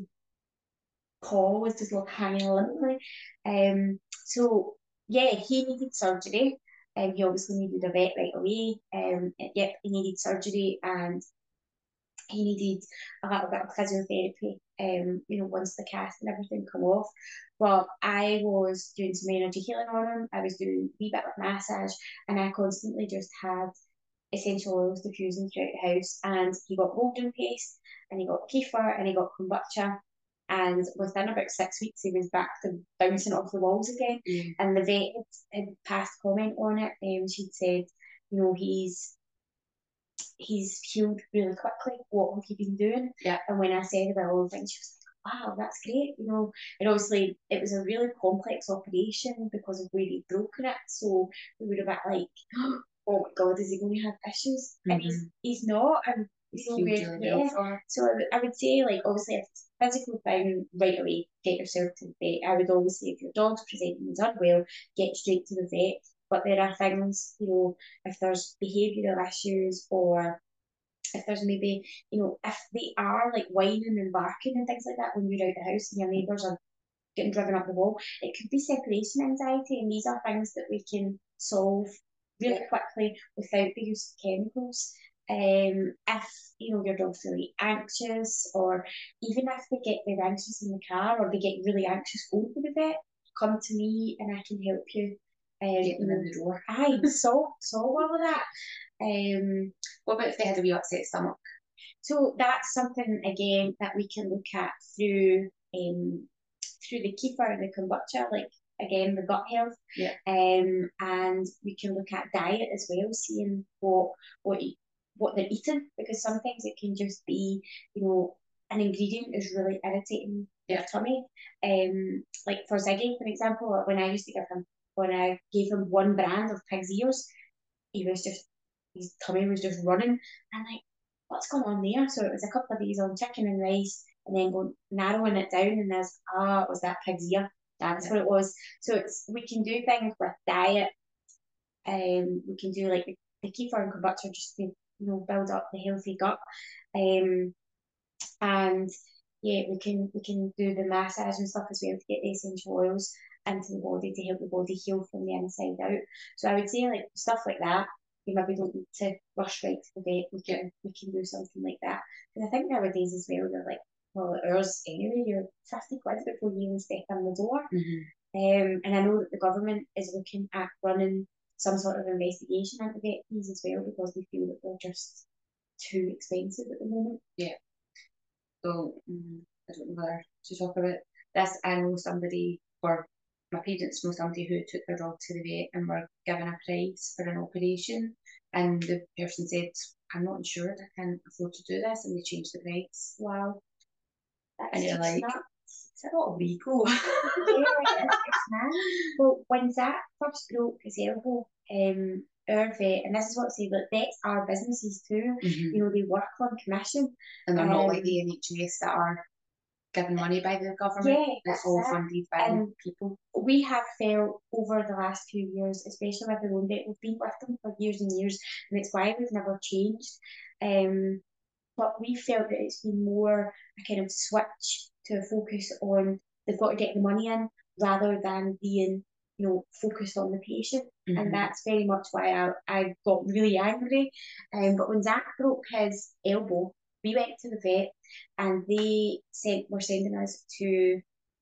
paw was just like hanging limply. Um, so yeah, he needed surgery. And um, he obviously needed a vet right away. Um, yep, he needed surgery, and he needed a little bit of physiotherapy, um, you know, once the cast and everything come off. But I was doing some energy healing on him. I was doing a wee bit of massage, and I constantly just had essential oils diffusing throughout the house. And he got golden paste, and he got kefir, and he got kombucha. And within about six weeks, he was back to bouncing off the walls again. Mm. And the vet had, had passed comment on it. Um, she'd said, you know, he's he's healed really quickly. What have you been doing? Yeah. And when I said about all the things, she was like, wow, that's great, you know. And obviously it was a really complex operation because of where he'd broken it. So we would have been like, oh my god, is he going to have issues? Mm-hmm. And he's he's not. And he's you know, where, yeah. So I would, I would say, like, obviously if it's a physical thing, right away, get yourself to the vet. I would always say if your dog's presenting as unwell, get straight to the vet. But there are things, you know, if there's behavioural issues, or if there's maybe, you know, if they are like whining and barking and things like that when you're out the house and your neighbours are getting driven up the wall, it could be separation anxiety, and these are things that we can solve really yeah. quickly without the use of chemicals. Um, if you know your dog's really anxious, or even if they get very anxious in the car, or they get really anxious going to the vet, come to me and I can help you. Um, Get them in the door. Aye, solve solve all of that. Um, what about if they had a wee upset stomach? So that's something again that we can look at through um through the kefir and the kombucha, like again the gut health. Yeah. Um, and we can look at diet as well, seeing what what what they're eating, because sometimes it can just be, you know, an ingredient is really irritating yeah. their tummy. Um, like for Ziggy, for example, when I used to give him when I gave him one brand of pig's ears, he was just his tummy was just running, and like, what's going on there? So it was a couple of days on chicken and rice, and then going narrowing it down, and there's ah, oh, it was that pig's ear. That's yeah. what it was. So it's we can do things with diet, um, we can do like the, the kefir and kombucha just to, you know, build up the healthy gut, um, and yeah, we can we can do the massage and stuff as well to get the essential oils into the body to help the body heal from the inside out. So I would say like stuff like that. You maybe don't need to rush right to the vet. We can we can do something like that. Because I think nowadays as well, they're like, well, ours anyway, you're fifty quid before you even step in the door. Mm-hmm. Um, and I know that the government is looking at running some sort of investigation into vet fees as well, because they feel that they're just too expensive at the moment. Yeah. So um, I don't know whether to talk about this. I know somebody, or my parents know somebody who took their dog to the vet and were given a price for an operation, and the person said, I'm not insured, I can't afford to do this, and they changed the price. Wow. That's and you're like, nuts. It's a lot legal. Yeah, like, it's, it's mad. Well, when Zach first broke his elbow, um, our vet, and this is what I say, but vets are businesses too. Mm-hmm. You know, they work on commission. And they're um, not like the N H S that are given money by the government. Yeah, it's all that. funded by and people. We have felt over the last few years, especially with our own vet, we've been with them for years and years, and it's why we've never changed. Um, but we felt that it's been more a kind of switch to a focus on they've got to get the money in rather than being, you know, focused on the patient. Mm-hmm. And that's very much why I, I got really angry. Um, but when Zach broke his elbow, we went to the vet and they sent were sending us to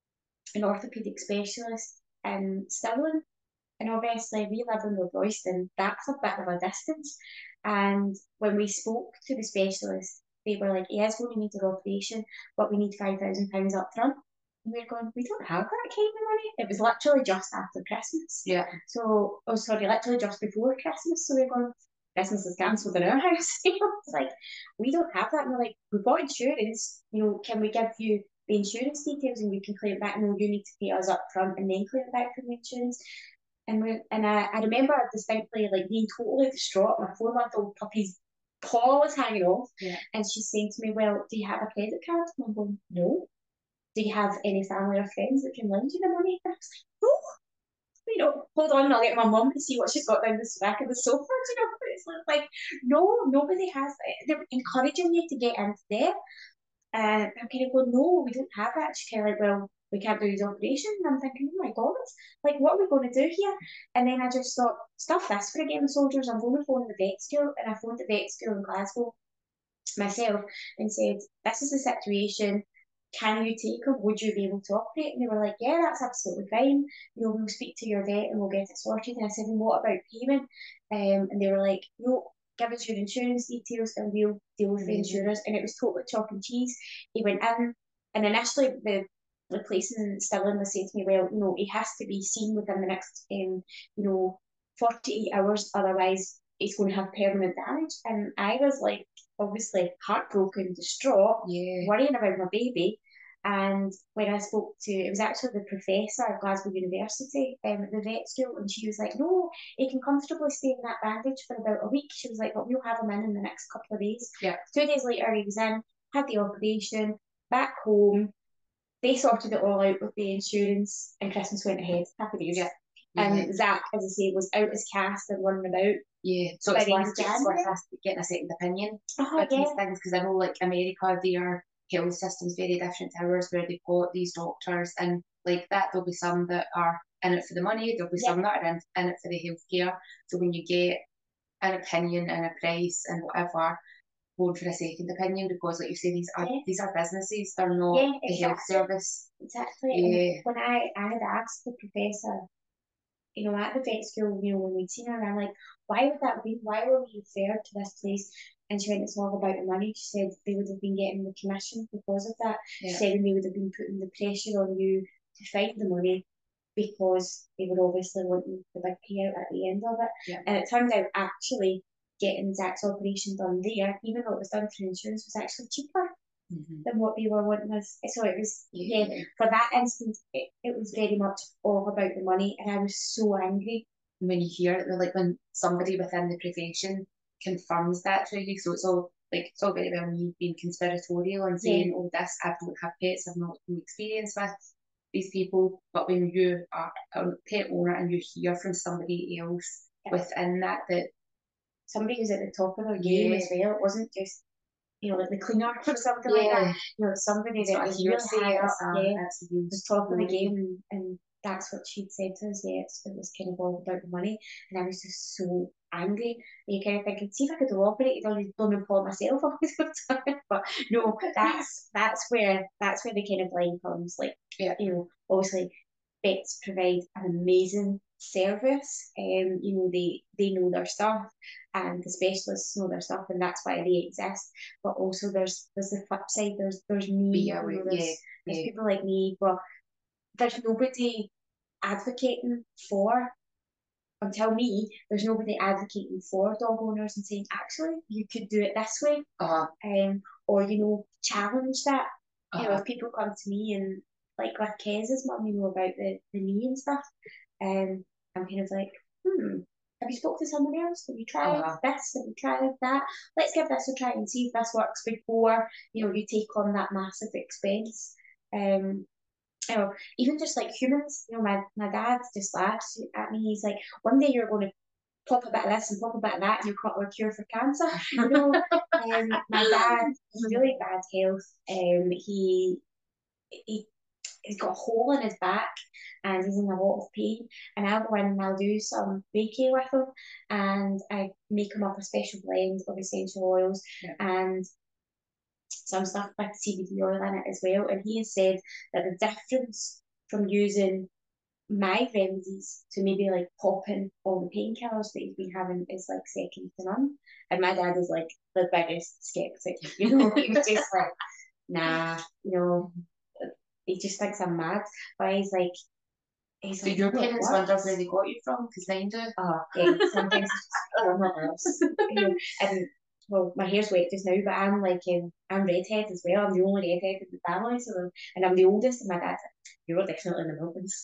an orthopaedic specialist in Stirling. And obviously, we live in Royston, that's a bit of a distance. And when we spoke to the specialist, they were like, he is going to need an operation, but we need five thousand pounds up front. And we we're going, we don't have that kind of money. It was literally just after Christmas. Yeah. So, oh, sorry, literally just before Christmas. So we we're going, Christmas is cancelled in our house. It's like, we don't have that. And we're like, we've got insurance. You know, can we give you the insurance details and you can claim it back? No, you need to pay us up front and then claim it back from the insurance. And we and I, I remember distinctly like being totally distraught. My four month old puppy's paw was hanging off. Yeah. And she's saying to me, well, do you have a credit card? And I'm going, no. Do you have any family or friends that can lend you the money? And I was like, no. You know, hold on, I'll get my mum to see what she's got down the back of the sofa. You know, it's like, no, nobody has it. They're encouraging you to get into debt. And I'm kind of going, no, we don't have that. She's kind of like, well, we can't do his operation. And I'm thinking, oh my God, like, what are we going to do here? And then I just thought, stuff this for a game of soldiers. I'm going to phone the vet school. And I phoned the vet school in Glasgow myself and said, this is the situation. Can you take him? Would you be able to operate? And they were like, yeah, that's absolutely fine. You know, we'll speak to your vet and we'll get it sorted. And I said, and what about payment? Um, and they were like, no, give us your insurance details and we'll deal with the insurers. And it was totally chalk and cheese. He went in, and initially the the place in Stirling was saying to me, well, you know, he has to be seen within the next, um, you know, forty-eight hours, otherwise he's going to have permanent damage. And I was like, obviously heartbroken, distraught, yeah. worrying about my baby. And when I spoke to, it was actually the professor at Glasgow University, um, at the vet school, and she was like, no, he can comfortably stay in that bandage for about a week. She was like, but we'll have him in in the next couple of days. Yeah. Two days later, he was in, had the operation, back home. They sorted it all out with the insurance, and Christmas went ahead. Happy days. Yeah. And yeah. Zach, as I say, was out his cast and running about. Yeah, so it's worth, it's worth us getting a second opinion oh, with yeah. these things, because I know, like, America, their health system's very different to ours, where they've got these doctors, and like that, there'll be some that are in it for the money, there'll be yeah. some that are in, in it for the healthcare. So when you get an opinion and a price and whatever, going for a second opinion, because like you say, these are yeah. these are businesses, they're not yeah, exactly. a health service. Exactly. Yeah. And when I, I had asked the professor, you know, at the vet school, you know, when we'd seen her, I'm like, why would that be? Why were we referred to this place? And she went, it's all about the money. She said they would have been getting the commission because of that. Yeah. She said they would have been putting the pressure on you to find the money because they were obviously wanting the big payout at the end of it. Yeah. And it turned out actually getting Zach's operation done there, even though it was done through insurance, was actually cheaper mm-hmm. than what they were wanting us. So it was, yeah, yeah for that instance, it, it was very much all about the money, and I was so angry. When you hear it, like when somebody within the profession confirms that to you, so it's all like it's all very well me being conspiratorial and saying, yeah. oh, this, I don't have pets, I've not no experience with these people, but when you are a pet owner and you hear from somebody else yeah. within that, that somebody who's at the top of their game yeah. as well, it wasn't just, you know, like the cleaner or something yeah. like that, you know, somebody that was really high up, yeah, was top of the game, and, and that's what she'd said to us, yeah, it was kind of all about the money, and I was just so angry, and you kind of thinking, see if I could have operated on don't employ myself all the time, but no, that's, that's where, that's where the kind of line comes, like, yeah. you know, obviously, vets provide an amazing service, um, you know, they, they know their stuff, and the specialists know their stuff, and that's why they exist. But also there's there's the flip side, there's there's me, yeah, you know, there's, yeah, there's yeah. people like me, but there's nobody advocating for, until me, there's nobody advocating for dog owners and saying, actually, you could do it this way, uh-huh. um, or, you know, challenge that. Uh-huh. You know, if people come to me and, like with Kez's mum, you know, about the, the knee and stuff, um, I'm kind of like, hmm, have you spoke to someone else? Have you tried uh-huh. this? Have you tried that? Let's give this a try and see if this works before, you know, you take on that massive expense. Um, you know, even just like humans, you know, my, my dad just laughs at me. He's like, one day you're going to pop a bit of this and pop a bit of that and you've got a cure for cancer. You know, um, my dad has really bad health. Um, he, he, he's got a hole in his back and he's in a lot of pain, and I'll go in and I'll do some Reiki with him, and I make him up a special blend of essential oils yeah. and some stuff with C B D oil in it as well, and he has said that the difference from using my remedies to maybe like popping all the painkillers that he's been having is like second to none. And my dad is like the biggest skeptic, you know. He was just like, nah, you know, he just thinks I'm mad. But he's like, he's so like, your parents wonder where they got you from, because mine do. Oh, yeah, sometimes I don't know else. You know, and well, my hair's wet just now, but I'm like, um, I'm redhead as well. I'm the only redhead in the family, so and I'm the oldest. And my dad's like, you were definitely in the mountains.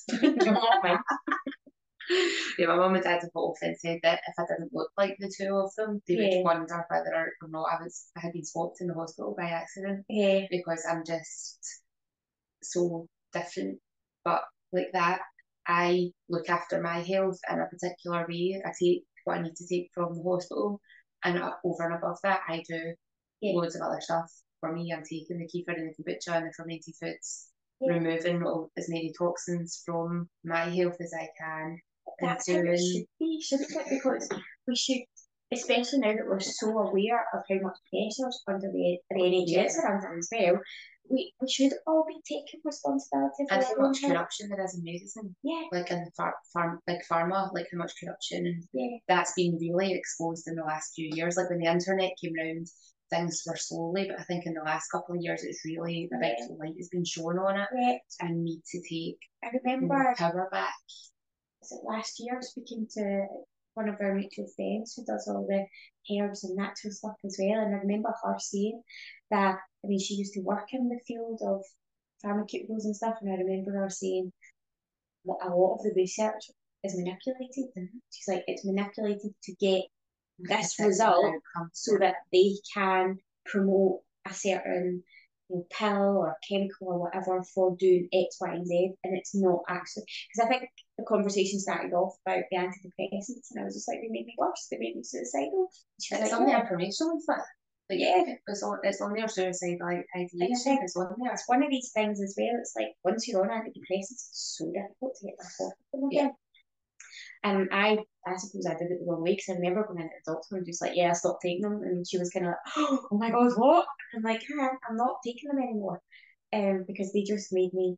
Yeah, my mum and dad have often said that if I didn't look like the two of them, they yeah. would wonder whether or not I was I had been swapped in the hospital by accident. Yeah, because I'm just so different. But like that, I look after my health in a particular way. I take what I need to take from the hospital, and over and above that, I do yeah. loads of other stuff. For me, I'm taking the kefir and the kombucha and the fermented foods, yeah. removing all, as many toxins from my health as I can. That's how it should be, shouldn't it? Because we should, especially now that we're so aware of how much pressure's under the, the N H S yeah. under as well, we, we should all be taking responsibility for and how much corruption there is in medicine. Yeah. Like in the far, farm, like pharma, like how much corruption. Yeah. That's been really exposed in the last few years. Like when the internet came around, things were slowly, but I think in the last couple of years, it's really a big yeah. light has been shown on it. Yeah. And need to take I remember power back. Was it last year, speaking to one of our mutual friends who does all the herbs and natural stuff as well, and I remember her saying that, I mean, she used to work in the field of pharmaceuticals and stuff, and I remember her saying that a lot of the research is manipulated. Mm-hmm. She's like, it's manipulated to get this result so that they can promote a certain, you know, pill or chemical or whatever for doing X, Y, and Z, and it's not actually, because I think the conversation started off about the antidepressants, and I was just like, they made me worse, they made me suicidal. It's like, on the information with that. Like, yeah, it's on, it's on their suicide like ideation. It's on there. It's one of these things as well. It's like once you're on antidepressants, it's so difficult to get back off them again. And I, I suppose I did it the wrong way because I remember going into the doctor and just like, yeah, I stopped taking them. And she was kind of like, oh my God, what? I'm like, yeah, I'm not taking them anymore. Um, because they just made me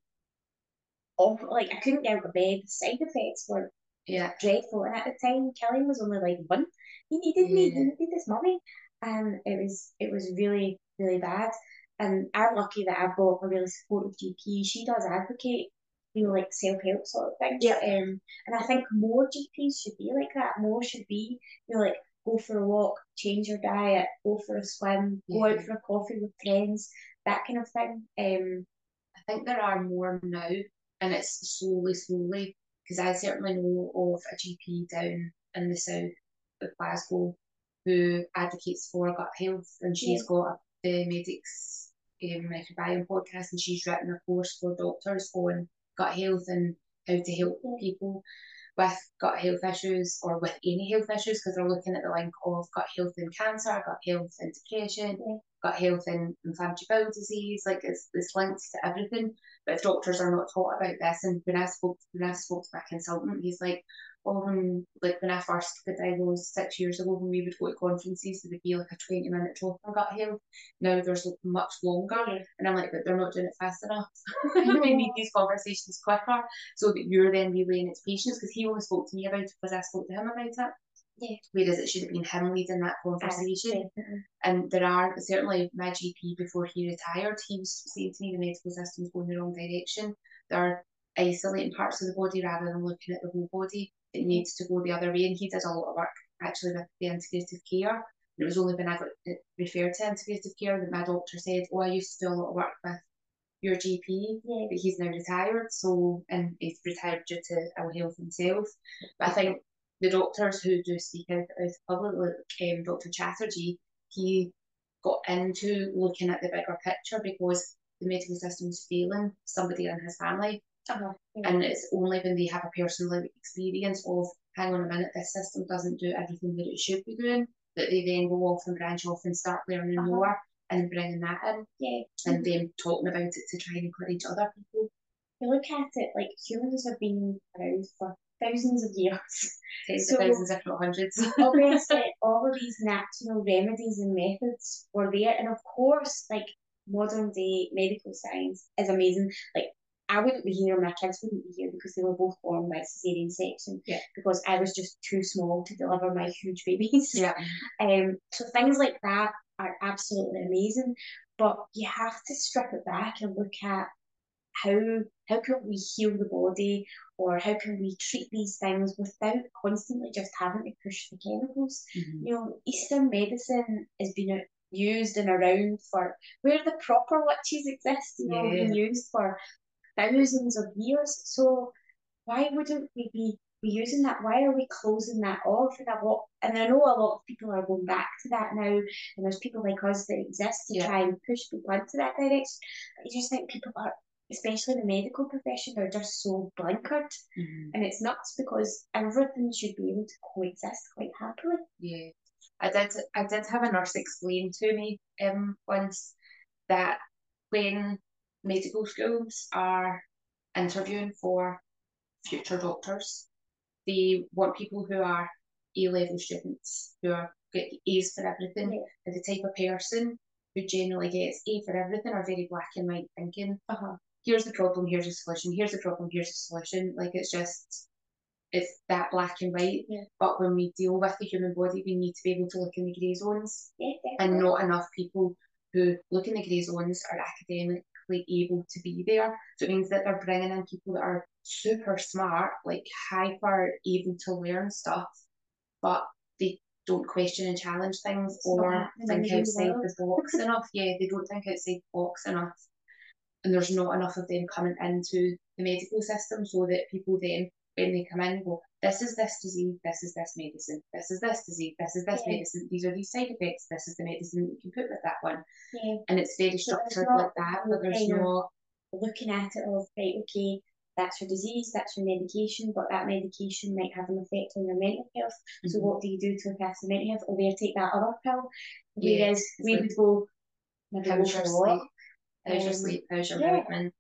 awful. Like, I couldn't get out of bed. The side effects were yeah. dreadful. And at the time, Killian was only like one. He needed yeah. me. He needed his mummy. And it was, it was really, really bad. And I'm lucky that I've got a really supportive G P. She does advocate, you know, like self-help sort of things. Yeah. Um, and I think more G Ps should be like that. More should be, you know, like go for a walk, change your diet, go for a swim, yeah. go out for a coffee with friends, that kind of thing. Um, I think there are more now, and it's slowly, slowly, because I certainly know of a G P down in the south of Glasgow who advocates for gut health, and she's yeah. got the Medics um, Microbiome podcast, and she's written a course for doctors on gut health and how to help yeah. people with gut health issues or with any health issues, because they're looking at the link of gut health and cancer, gut health and depression, yeah. gut health and inflammatory bowel disease. Like it's, it's linked to everything. But if doctors are not taught about this, and when I spoke when I spoke to my consultant, he's like, well, when like when I first got diagnosed six years ago, when we would go to conferences, there would be like a twenty minute talk on gut health. Now there's like much longer, yeah. and I'm like, but they're not doing it fast enough. We need these conversations quicker so that you're then relaying its patients, because he only spoke to me about it because I spoke to him about it. Yeah. Whereas it should have been him leading that conversation. Uh, and there are certainly my G P before he retired, he was saying to me the medical system's going the wrong direction. They're isolating parts of the body rather than looking at the whole body. It needs to go the other way, and he does a lot of work actually with the integrative care. And it was only when I got referred to integrative care that my doctor said, oh, I used to do a lot of work with your G P, yeah. but he's now retired, so, and he's retired due to ill health himself. But I think the doctors who do speak out publicly, like um, Doctor Chatterjee, he got into looking at the bigger picture because the medical system's failing somebody in his family. Uh-huh. Yeah. And it's only when they have a personal experience of, hang on a minute, this system doesn't do everything that it should be doing, that they then go off and branch off and start learning uh-huh. more and bringing that in. Yeah. And mm-hmm. them talking about it to try and encourage other people. You look at it, like humans have been around for thousands of years. Tens so, of thousands, if not hundreds. Obviously, all of these natural remedies and methods were there. And of course, like modern day medical science is amazing. Like I wouldn't be here, my kids wouldn't be here because they were both born by cesarean section. Yeah. Because I was just too small to deliver my huge babies. Yeah. Um. So things like that are absolutely amazing. But you have to strip it back and look at how how can we heal the body, or how can we treat these things without constantly just having to push the chemicals. Mm-hmm. You know, Eastern medicine has been used and around for where the proper witches exist, you know, yeah. been used for thousands of years. So why wouldn't we be, be using that? Why are we closing that off? And a lot, and I know a lot of people are going back to that now, and there's people like us that exist to yeah. try and push people into that direction. But you just think people are, especially the medical profession, are just so blinkered. Mm-hmm. And it's nuts because everything should be able to coexist quite happily. Yeah. I did I did have a nurse explain to me um once that when medical schools are interviewing for future doctors, they want people who are A-level students, who are get A's for everything. Yeah. And the type of person who generally gets A for everything are very black and white thinking. Uh-huh. Here's the problem, here's a solution, here's the problem, here's a solution. Like it's just, it's that black and white. Yeah. But when we deal with the human body, we need to be able to look in the grey zones. Yeah, and not enough people who look in the grey zones are academically able to be there. So it means that they're bringing in people that are super smart, like hyper able to learn stuff, but they don't question and challenge things it's or think outside the box enough. Yeah, they don't think outside the box enough. And there's not enough of them coming into the medical system so that people then, when they come in, go, this is this disease, this is this medicine, this is this disease, this is this yeah. medicine, these are these side effects, this is the medicine that you can put with that one. Yeah. And it's very structured like that, but there's no... looking at it of, right, okay, that's your disease, that's your medication, but that medication might have an effect on your mental health. Mm-hmm. So what do you do to look after mental health? Oh, there, take that other pill. Whereas yeah, we like, would go, maybe how's your sleep? How's your sleep? How's your movement?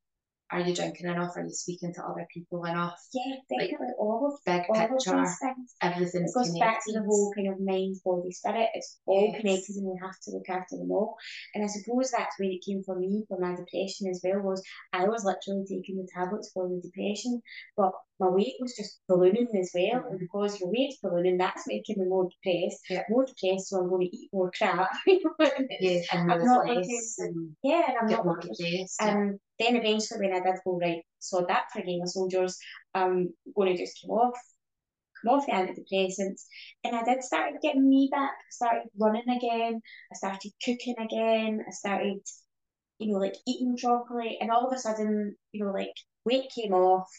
are you drinking enough? Are you speaking to other people enough? Yeah, definitely. Like, all of big all picture, of these things. everything's It goes connected. back to the whole kind of mind, body, spirit. It's all yes. connected, and we have to look after them all. And I suppose that's where it came for me, for my depression as well, was I was literally taking the tablets for the depression, but my weight was just ballooning as well. Mm-hmm. And because your weight's ballooning, that's making me more depressed. Yeah. More depressed, so I'm going to eat more crap. yeah, and I'm not less looking, yeah, and I'm get not more looking. depressed. And then eventually, when I did go, right, so that for Game of Soldiers, I'm going to just come off. Come off the antidepressants, and I did start getting me back. I started running again. I started cooking again. I started, you know, like eating properly, and all of a sudden, you know, like weight came off.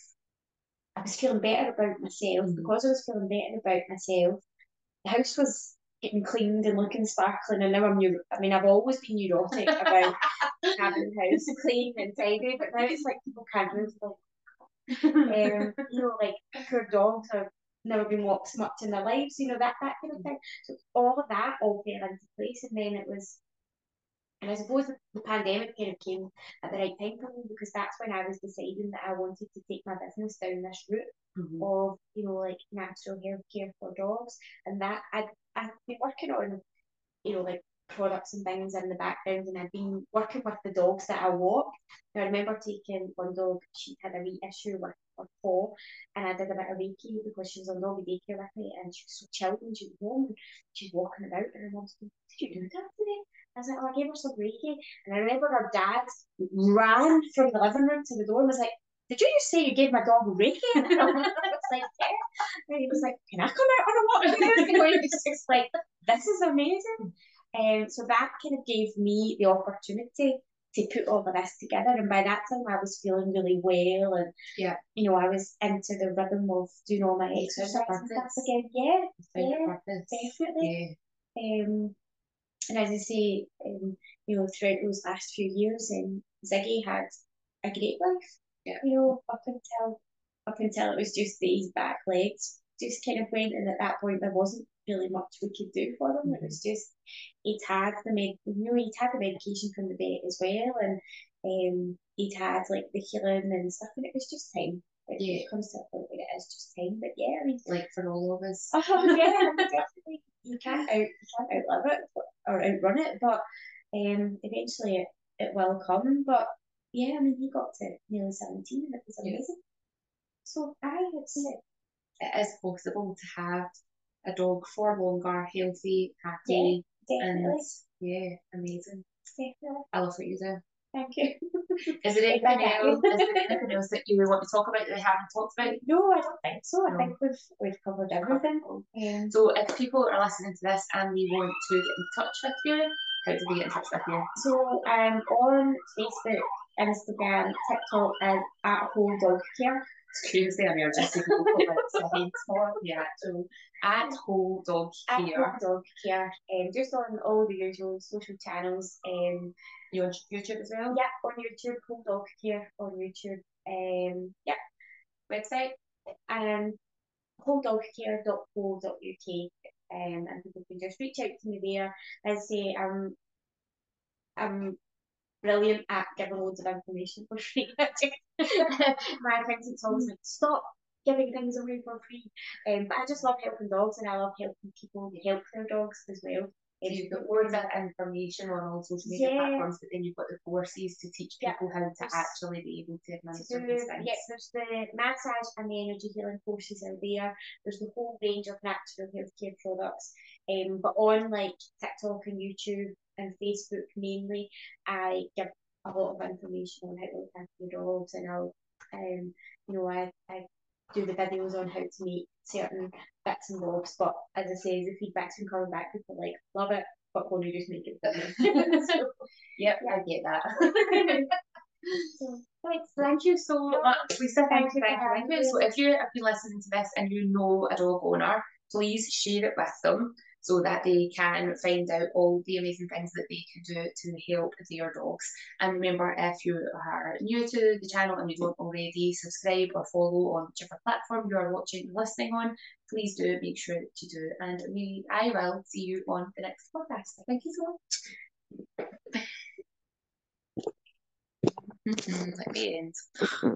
I was feeling better about myself. Mm-hmm. Because I was feeling better about myself, the house was getting cleaned and looking sparkling, and now I'm new. I mean, I've always been neurotic about having the house clean and tidy, but now it's like people can't move. Like, um, you know, like poor dogs are never been walked so much in their lives, you know, that that kind of thing. So all of that all fell into place, and then it was, and I suppose the, the pandemic kind of came at the right time for me, because that's when I was deciding that I wanted to take my business down this route mm-hmm. of, you know, like natural healthcare for dogs, and that I'd I've been working on, you know, like products and things in the background, and I've been working with the dogs that I walk. Now, I remember taking one dog, she had a wee issue with her paw, and I did a bit of Reiki because she was on doggy daycare with me, and she was so chilled when she was home, and she's walking about, and I was like, did you do that today? I was like, oh, I gave her some Reiki, and I remember her dad ran from the living room to the door and was like, did you just say you gave my dog Reiki? And I was like, yeah. And he was like, can I come out on a walk with you? You know, he was just like, this is amazing. Um, so that kind of gave me the opportunity to put all of this together. And by that time, I was feeling really well, and yeah, you know, I was into the rhythm of doing all my exercise and stuff again. Yeah, yeah, definitely. Yeah. Um, and as I say, um, you know, throughout those last few years, um, Ziggy had a great life. Yeah. You know, up until up until it was just these back legs just kind of went, and at that point there wasn't really much we could do for them. Mm-hmm. It was just he'd had the med, you know, he'd had the medication from the vet as well, and um, he'd had like the healing and stuff, and it was just time. It, yeah. it comes to a point where it is just time. But yeah, I mean, like for all of us. Oh yeah, definitely. You can't out, you can't outlive it or outrun it, but um, eventually it, it will come. But yeah, I mean, he got to nearly seventeen, and it was amazing. Yeah. So I would say it is possible to have a dog for longer, healthy, happy, yeah, definitely. and yeah, amazing. Definitely. I love what you do. Thank you. Is there anything else? Is there anything else that you want to talk about that we haven't talked about? No, I don't think so. I no. think we've we've covered everything. Um, so if people are listening to this and they want to get in touch with you, how do they get in touch with you? So um on Facebook, Instagram, TikTok, and at Whole Dog Care. It's crazy, I'm just taking a hint for yeah, so at Whole Dog Care. At Whole Dog Care. Um, just on all the usual social channels. Um, you on YouTube as well? Yeah, on YouTube, Whole Dog Care on YouTube. Um, yeah, website and whole dog care dot co dot U K. Um, and people can just reach out to me there. As I say, I'm I'm brilliant at giving loads of information for free. My accountant's always like, stop giving things away for free. Um, but I just love helping dogs, and I love helping people help their dogs as well. So you've got loads of information on all social media yeah. platforms, but then you've got the courses to teach people yeah. how to there's, actually be able to administer these things. Yes, there's the massage and the energy healing courses out there. There's the whole range of natural healthcare products. Um, but on like TikTok and YouTube and Facebook mainly, I give a lot of information on how to look after your dogs, and I'll, um, you know, I, I do the videos on how to make certain bits and bobs. But as I say, the feedback's been coming back. People are like, love it, but want to just make it better. So, yep, yeah. I get that. So, thank you so much, Lisa. Thank you, thank you, thank you. So if you have been listening to this and you know a dog owner, please share it with them so that they can find out all the amazing things that they can do to help their dogs. And remember, if you are new to the channel and you don't already subscribe or follow on whichever platform you are watching and listening on, please do make sure that you do. And we, I will see you on the next podcast. Thank you so much. Mm-hmm. Let me end.